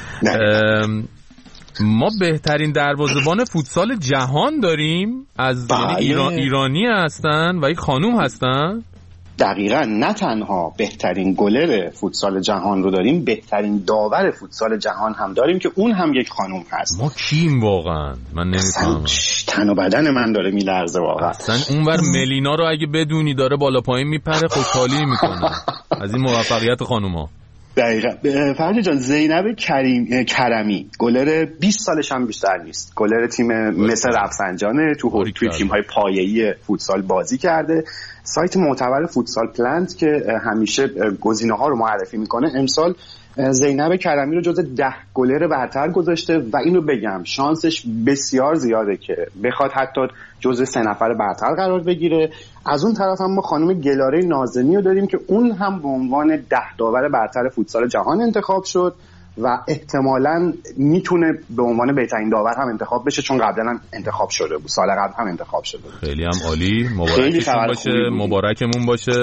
ما بهترین دروازه‌بان فوتسال جهان داریم، از یعنی ایران ایرانی هستن و یک خانوم هستن. دقیقاً، نه تنها بهترین گلر فوتسال جهان رو داریم، بهترین داور فوتسال جهان هم داریم که اون هم یک خانوم هست. ما کیم واقعا؟ من نمی‌فهمم. تن و بدن من داره میلرزه واقعا. اصلا اونور ملینا رو اگه بدونی داره بالا پایین میپره خوشحالی میکنه از این موفقیت خانوم‌ها. دقیقاً. فرجی جان، زینب کریم کرمی گلر بیست سالش هم بیشتر نیست، گلر تیم مصر رفسنجانه، تو توی تیم‌های پایه‌ای فوتسال بازی کرده. سایت معتبر فوتسال پلنت که همیشه گزینه‌ها رو معرفی میکنه امسال زینب کرمی رو جز ده گلر برتر گذاشته و اینو بگم شانسش بسیار زیاده که بخواد حتی جز سه نفر برتر قرار بگیره. از اون طرف هم ما خانم گلاره ناظمی رو داریم که اون هم به عنوان ده داور برتر فوتسال جهان انتخاب شد و احتمالاً میتونه به عنوان بهترین داور هم انتخاب بشه، چون قبلا هم انتخاب شده بود، سال قبل هم انتخاب شده بود. خیلی هم عالی، مبارکمون باشه، مبارکمون باشه.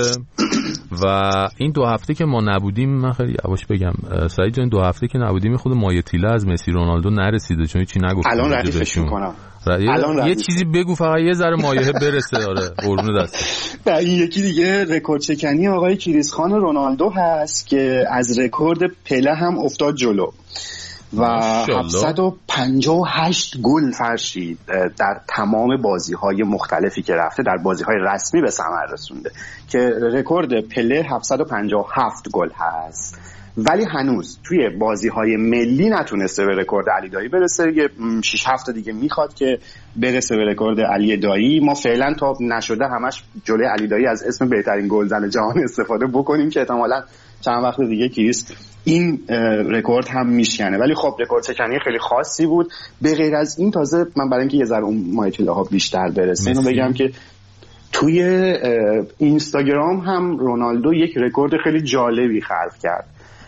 و این دو هفته که ما نبودیم، من خیلی یواش بگم سعید جان، دو هفته که نبودیم خود مایه تیله از مسی رونالدو نرسیده، چون چی نگفت. الان ردیفش میکنم. یه چیزی بگو فقط یه ذره مایه برسه. آره قربون دست. و این یکی دیگه رکورد شکنی آقای کریسخان رونالدو هست که از رکورد پله هم افتاد جلو و هفتصد و پنجاه و هشت گل فرشید در تمام بازی‌های مختلفی که رفته، در بازی‌های رسمی به ثمر رسونده که رکورد پله هفتصد و پنجاه و هفت گل هست، ولی هنوز توی بازی‌های ملی نتونسته به رکورد علی دایی برسه. یه شش هفت دیگه میخواد که برسه به رکورد علی دایی. ما فعلا تا نشده همش جلوی علی دایی از اسم بهترین گلزن جهان استفاده بکنیم که احتمالاً چند وقت دیگه کیست این رکورد هم میشکنه. ولی خب رکورد شکنی خیلی خاصی بود. به غیر از این تازه من برای اینکه یه ذره اون مایتیله ها بیشتر برسه اینو بگم که توی اینستاگرام هم رونالدو یک رکورد خیلی جالبی خلق کرد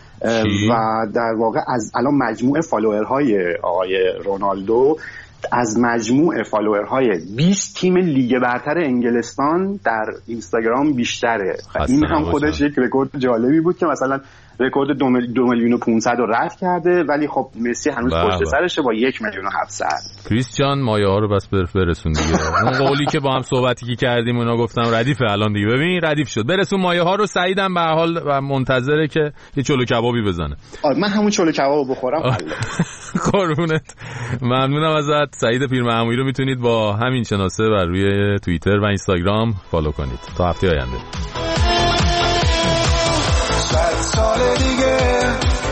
و در واقع از الان مجموع فالوورهای آقای رونالدو از مجموع فالوورهای بیست تیم لیگ برتر انگلستان در اینستاگرام بیشتره. این هم خودش یک رکورد جالبی بود که مثلا رکورد دو, مل... دو میلیون و پونصد رو رد کرده، ولی خب مسی هنوز پشت سرشه با یک میلیون و هفتصد. کریستیان مایه ها رو بس برف برسون دیگه. اون قولی که با هم صحبتی که کردیم اونا گفتم ردیفه، الان دیگه ببین ردیف شد. برسون مایه ها رو. سعیدم به حال و منتظره که یه چلو کبابی بزنه. آره من همون چلو کبابو بخورم. قربونت. ممنونم ازت. سعید پیرمحمودی رو میتونید با همین شناسه بر روی توییتر و اینستاگرام فالو کنید. تا هفته آینده. صد سال دیگه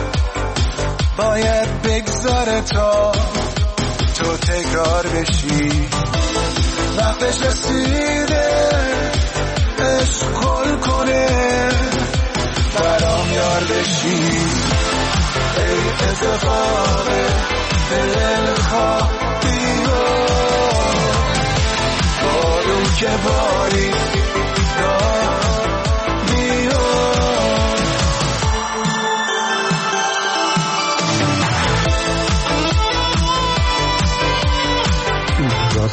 باید بگذاره تا تو تکرار بشی، وقتش رسیده عشق خل کنه برام یار بشی. ای اتفاق دلخواه بیو بارون که باری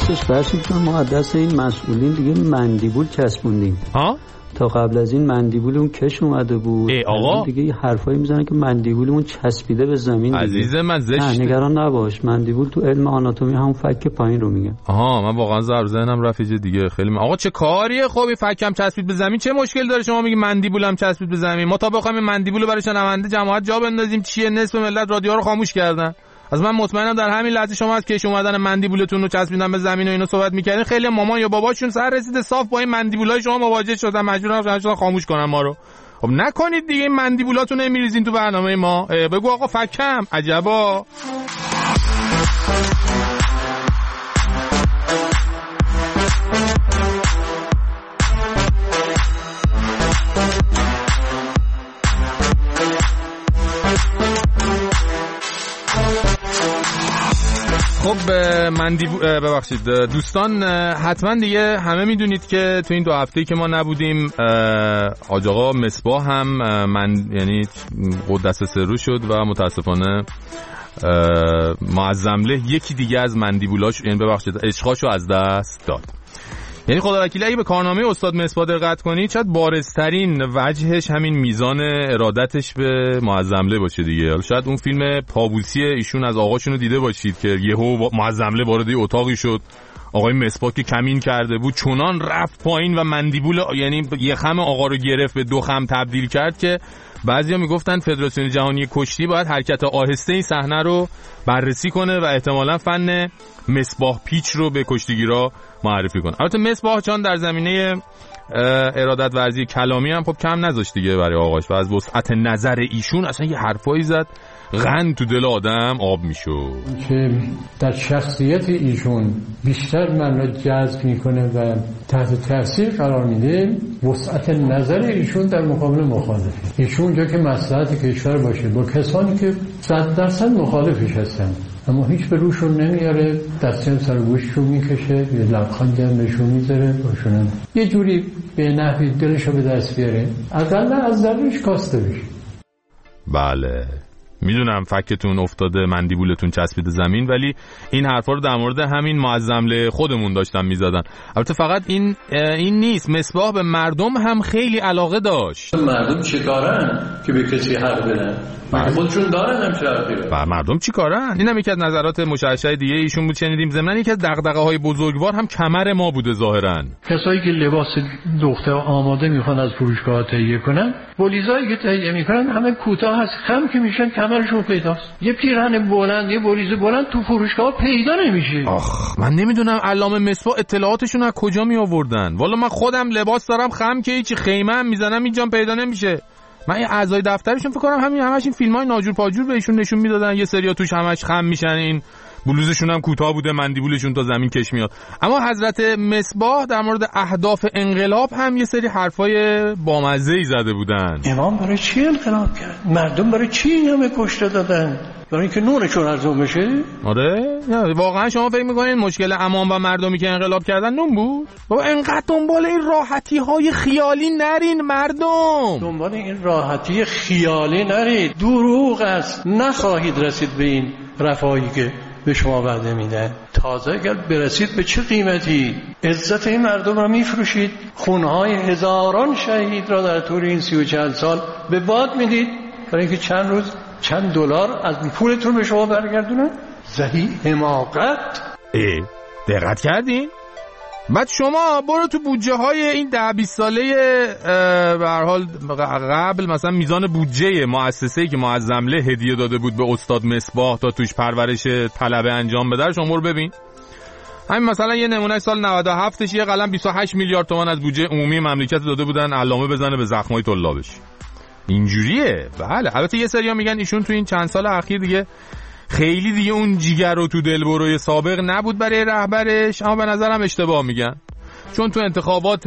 راستش فرشید چون ما دست این مسئولین دیگه مندیبول چسبوندیم. ها؟ تا قبل از این مندیبولمون کش اومده بود. ای آقا دیگه یه حرفایی میزنن که مندیبولمون چسبیده به زمین. عزیز من زشته. نه نگران نباش، مندیبول تو علم آناتومی همون فک پایین رو میگه. آها من واقعا ضرب ذهنم رفت دیگه. خیلی من... آقا چه کاریه خوبی فکم چسبید به زمین، چه مشکل داره شما میگی مندیبولم چسبید به زمین؟ ما تا بخوایم مندیبولو برای شنونده جماعت جا بندازیم چیه؟ نصف ملت رادیو رو خاموش کردن. از من مطمئنم در همین لحظه شما از کش اومدن مندیبولتون رو چسبیدن به زمین و اینو صحبت می‌کردین، خیلی مامان یا باباشون سر رسیده صاف با این مندیبولای شما مواجه شدن، مجبورن شدن خاموش کنن ما رو. خب نکنید دیگه، این مندیبولاتون نمیریزین تو برنامه ما. بگو آقا فکم عجبا. خب مندیبو ببخشید دوستان، حتما دیگه همه میدونید که تو این دو هفته‌ای که ما نبودیم حاج آقا مصباح هم من یعنی قدس سرو شد و متاسفانه معظمله یکی دیگه از مندیبولاش یعنی ببخشید عشقاشو از دست داد. یعنی خدا وکیلی اگه به کارنامه استاد مصباح دقت کنید شاید بارزترین وجهش همین میزان ارادتش به معظمله باشه دیگه. حالا شاید اون فیلم پابوسی ایشون از آقاشون رو دیده باشید که یهو معظمله وارد اتاقی شد، آقای مصباح که کمین کرده بود چنان رفت پایین و مندیبول یعنی یه خم آقا رو گرفت به دو خم تبدیل کرد که بعضیا میگفتن فدراسیون جهانی کشتی باید حرکت آهسته این صحنه رو بررسی کنه و احتمالاً فن مصباح پیچ رو به کشتیگیرا معرفی کنه. البته مصباح چون در زمینه ارادت ورزی کلامی هم خب کم نذاشت دیگه برای آقاش و از وسعت نظر ایشون اصلا یه حرفایی زد غن تو دل آدم آب میشد که در شخصیت ایشون بیشتر من رو جذب میکنه و تحت تاثیر قرار میده وسعت نظر ایشون در مقابل مخالفی. ایشون جا که مصلحت کشور باشه با کسانی که صد درصد مخالفش هستن اما هیچ به روشون نمیاره، دستی هم سر گوششون میکشه، یه لبخندی هم بهشون میذاره، باشونم یه جوری به نحوی دلشو به دست بیاره، اقل از درش کاسته بشه. بله میدونم فکتون افتاده، مندیبولتون چسبیده زمین، ولی این حرفا رو در مورد همین معظمله خودمون داشتن میزدن. البته فقط این این نیست، مصباح به مردم هم خیلی علاقه داشت. مردم چیکارن که به کسی حق بدن؟ مگه خودشون دارن هم چرا؟ با مردم چیکارن؟ اینم یکی از نظرات مشعشع دیگه ایشون بود شنیدیم. ضمن یکی از دغدغه‌های بزرگوار هم کمر ما بوده ظاهرا. کسایی که لباس دختر آماده میخوان از فروشگاه تهیه کنن، بولیزایی که تهیه میکنن همه کوتاه هست، خم که میشن کمرشون پیداست. یه پیرهن بلند، یه بولیز بلند تو فروشگاه پیدا نمیشه. آخ من نمیدونم علامه مصباح اطلاعاتشون از کجا می آوردن. والا من خودم لباس دارم خم که هیچ خیمه هم میزنم اینجا پیدا نمیشه. من اعضای دفترشون فکر کنم همین همش این فیلمای ناجور پاجور بهشون نشون میدادن، یه سریا توش همش خم میشن، این بلوزشون هم کوتاه بوده، مندیبولشون تا زمین کش میاد. اما حضرت مصباح در مورد اهداف انقلاب هم یه سری حرفای بامزه‌ای زده بودن. امام برای چی انقلاب کرد؟ مردم برای چی همه کشته دادن؟ برای اینکه نورشون ارزون بشه؟ آره واقعا شما فکر میکنین مشکل امام و مردمی که انقلاب کردن نون بود؟ بابا انقدر دنبال این راحتی های خیالی نرین مردم، دنبال این راحتی خیالی نرید، دروغ است. نخواهید رسید به این رفاهی که به شما وعده میدن. تازه اگر برسید به چه قیمتی عزت این مردم را میفروشید، خونهای هزاران شهید را در طول این سی و چند سال به باد میدید برای اینکه چند روز چند دلار از پولتون به شما برگردونن. زهی حماقت. ای دقت کردین؟ بعد شما برو تو بودجه های این ده بیست ساله به هر حال قبل، مثلا میزان بودجه مؤسسه‌ای که معظمله هدیه داده بود به استاد مصباح تا توش پرورش طلبه انجام بده شما رو ببین. همین مثلا یه نمونه سال نود و هفتش یه قلم بیست و هشت میلیارد تومان از بودجه عمومی مملکت داده بودن علامه بزنه به زخمای طلابش. اینجوریه. بله البته یه سریا میگن ایشون تو این چند سال اخیر دیگه خیلی دیگه اون جیگر رو تو دلبروی سابق نبود برای رهبرش، اما به نظرم اشتباه میگن، چون تو انتخابات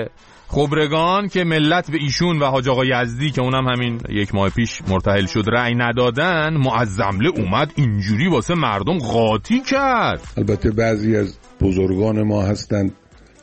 خبرگان که ملت به ایشون و حاج آقا یزدی که اونم همین یک ماه پیش مرتحل شد رأی ندادن، معظمله اومد اینجوری واسه مردم قاطی کرد. البته بعضی از بزرگان ما هستند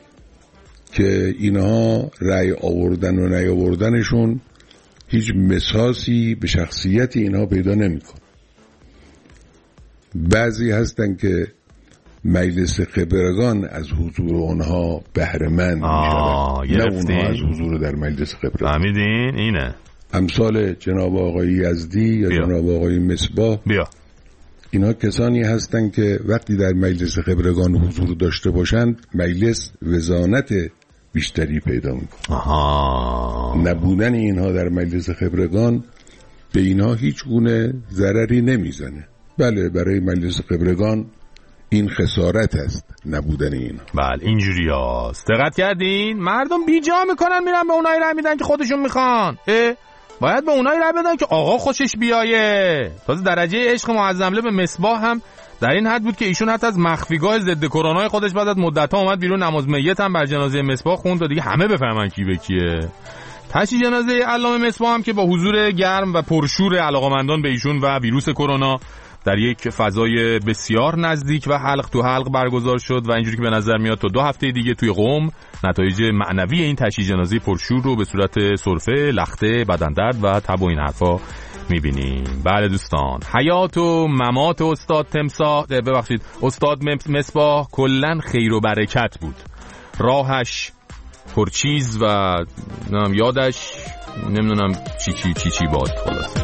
که اینها رأی آوردن و نیاوردنشون هیچ مساسی به شخصیت اینها پیدا نمی‌کنه. بعضی هستن که مجلس خبرگان از حضور اونها بهره مند میشن، نه اونها از حضور در مجلس خبرگان. فهمیدین؟ اینه امثال جناب آقای یزدی یا بیا. جناب آقای مصباح بیا. اینا کسانی هستند که وقتی در مجلس خبرگان حضور داشته باشند مجلس وزانت بیشتری پیدا میکنه. آها. نبودن اینها در مجلس خبرگان به اینها هیچ گونه ضرری نمیزنه. بله برای مجلس خبرگان این خسارت است نبودن اینا. بله اینجوری هست. دقت کردین؟ مردم بیجا میکنن میرن به اونایی رای میدن که خودشون میخوان. اه؟ باید به اونایی رای بدن که آقا خوشش بیایه. تازه درجه عشق معظمله به مصباح هم در این حد بود که ایشون حتی از مخفیگاه ضد کرونا خودش بعد از مدت‌ها اومد بیرون نماز میت هم بر جنازه مصباح خوند تا دیگه همه بفهمن کی به کیه. تشییع جنازه علامه مصباح هم که با حضور گرم و پرشور علاقه‌مندان به ایشون و ویروس کرونا در یک فضای بسیار نزدیک و حلق تو حلق برگزار شد و اینجوری که به نظر میاد تا دو هفته دیگه توی قم نتایج معنوی این تشییع جنازه پرشور رو به صورت سرفه، لخته، بدندرد و تب و این حرفا میبینیم. بله دوستان، حیات و ممات استاد تمساح ببخشید استاد مصباح کلن خیر و برکت بود. راهش پرچیز و نمیدونم یادش نمیدونم چی چی چی چی باد. خلاص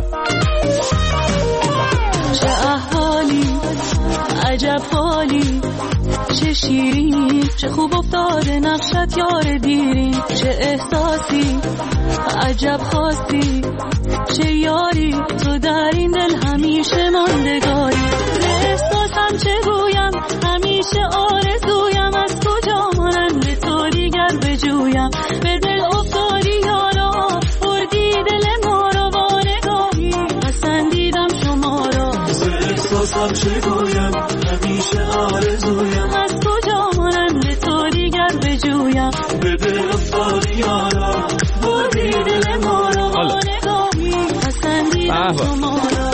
چه احوالی عجب حالی، چه شیرینی چه خوب افتاده نقشت یار دیرین، چه احساسی عجب خاصی، چه یاری تو در این دل همیشه ماندگاری. احساسم چه گویم همیشه آرزویم، از کجا مانند تو دیگر بجویم. به دل افتادی یارا بردی دل ما را با نگاهی، پسندیدم شما را. احساسم چه گویم همیشه آرزویم، از کجا مانند تو دیگر بجویم. به دل افتادی یارا بردی دل ما را با نگاهی، پسندیدم شما را.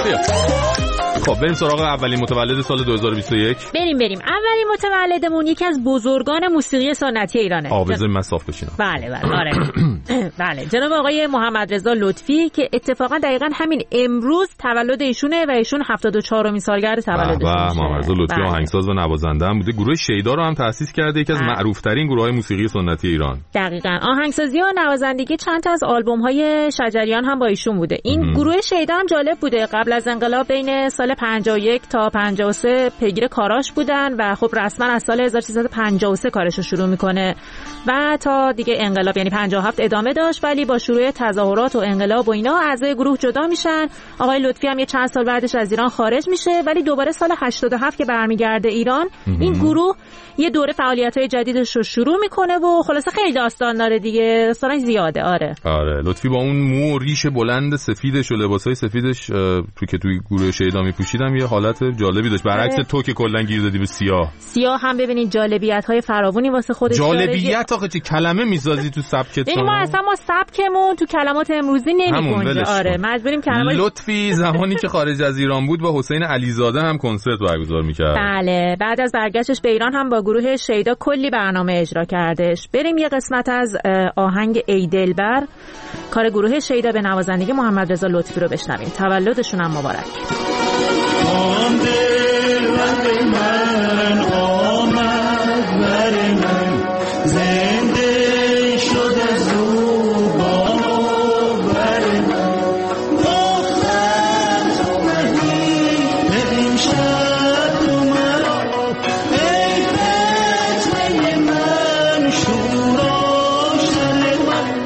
خب بریم سراغ اولین متولد سال دو هزار و بیست و یک. بریم بریم اولین متولدمون یکی از بزرگان موسیقی سنتی ایرانه. آوازه من صاف بشینم. بله بله آره. بله جناب آقای محمد رضا لطفی که اتفاقا دقیقاً همین امروز تولد ایشونه و ایشون هفتاد و چهارمین سالگرد تولدشه. و محمد رضا لطفی بله. آهنگساز و نوازنده هم بوده. گروه شیدا رو هم تأسیس کرده، یکی از معروف‌ترین گروه‌های موسیقی سنتی ایران. دقیقاً آهنگسازی و نوازندگی چند تا از آلبوم‌های شجریان هم با ایشون بوده. این ام. گروه شیدا هم جالب بوده. قبل از انقلاب بین سال پنجاه و یک تا پنجاه و سه پیگیر کاراش بودن و خب رسما از سال هزار و سیصد و پنجاه و سه کارش رو شروع میکنه و تا دیگه انقلاب یعنی پنجاه و هفت ادامه داشت، ولی با شروع تظاهرات و انقلاب و اینا اعضای گروه جدا میشن. آقای لطفی هم یه چند سال بعدش از ایران خارج میشه، ولی دوباره سال هشتاد و هفت که برمیگرده ایران ام. این گروه یه دوره فعالیت‌های جدیدش رو شروع میکنه و خلاصه خیلی داستان داره دیگه، داستانش زیاده. آره آره لطفی با اون مو و ریش بلند سفیدش و لباسای سفیدش تو که توی گروه شیدا میپوشیدم یه حالت جالبی داشت، برعکس تو که کلا گیر دادی به سیاه. سیاه هم ببینید جالبیت‌های فراوانی واسه خودش داره. جالبیت آخه چه کلمه میسازی تو سبکت. یعنی ما اصلا ما سبکمون تو کلمات امروزی نمی‌گنجه. آره مجبوریم کلمات. لطفی زمانی که خارج از ایران بود با حسین علیزاده هم کنسرت برگزار می‌کرد. بله بعد از برگشتش به ایران هم با گروه شیدا کلی برنامه اجرا کردش. بریم یه قسمت از آهنگ ای دلبر کار گروه شیدا به نوازندگی محمد رضا لطفی رو بشنویم. تولدشون هم مبارک. آن دلبر من آمد بر من، زنده شد از او با بر من. گفتم تو منی به این شب تو مرا، ای فتنه من شورا شر من.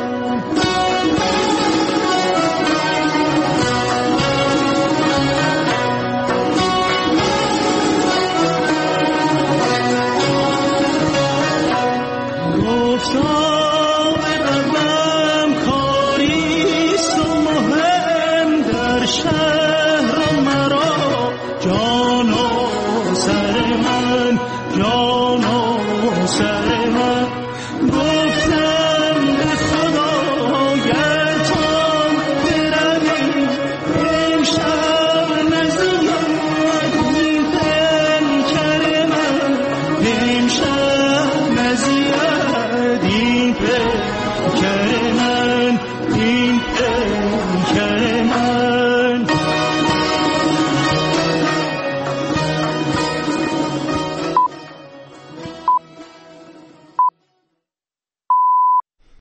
شهر مرا جان و سر من، جان و سر من. گفتم به خدا گر تو بروی امشب نزید این پیکر من، امشب نزید این پیکر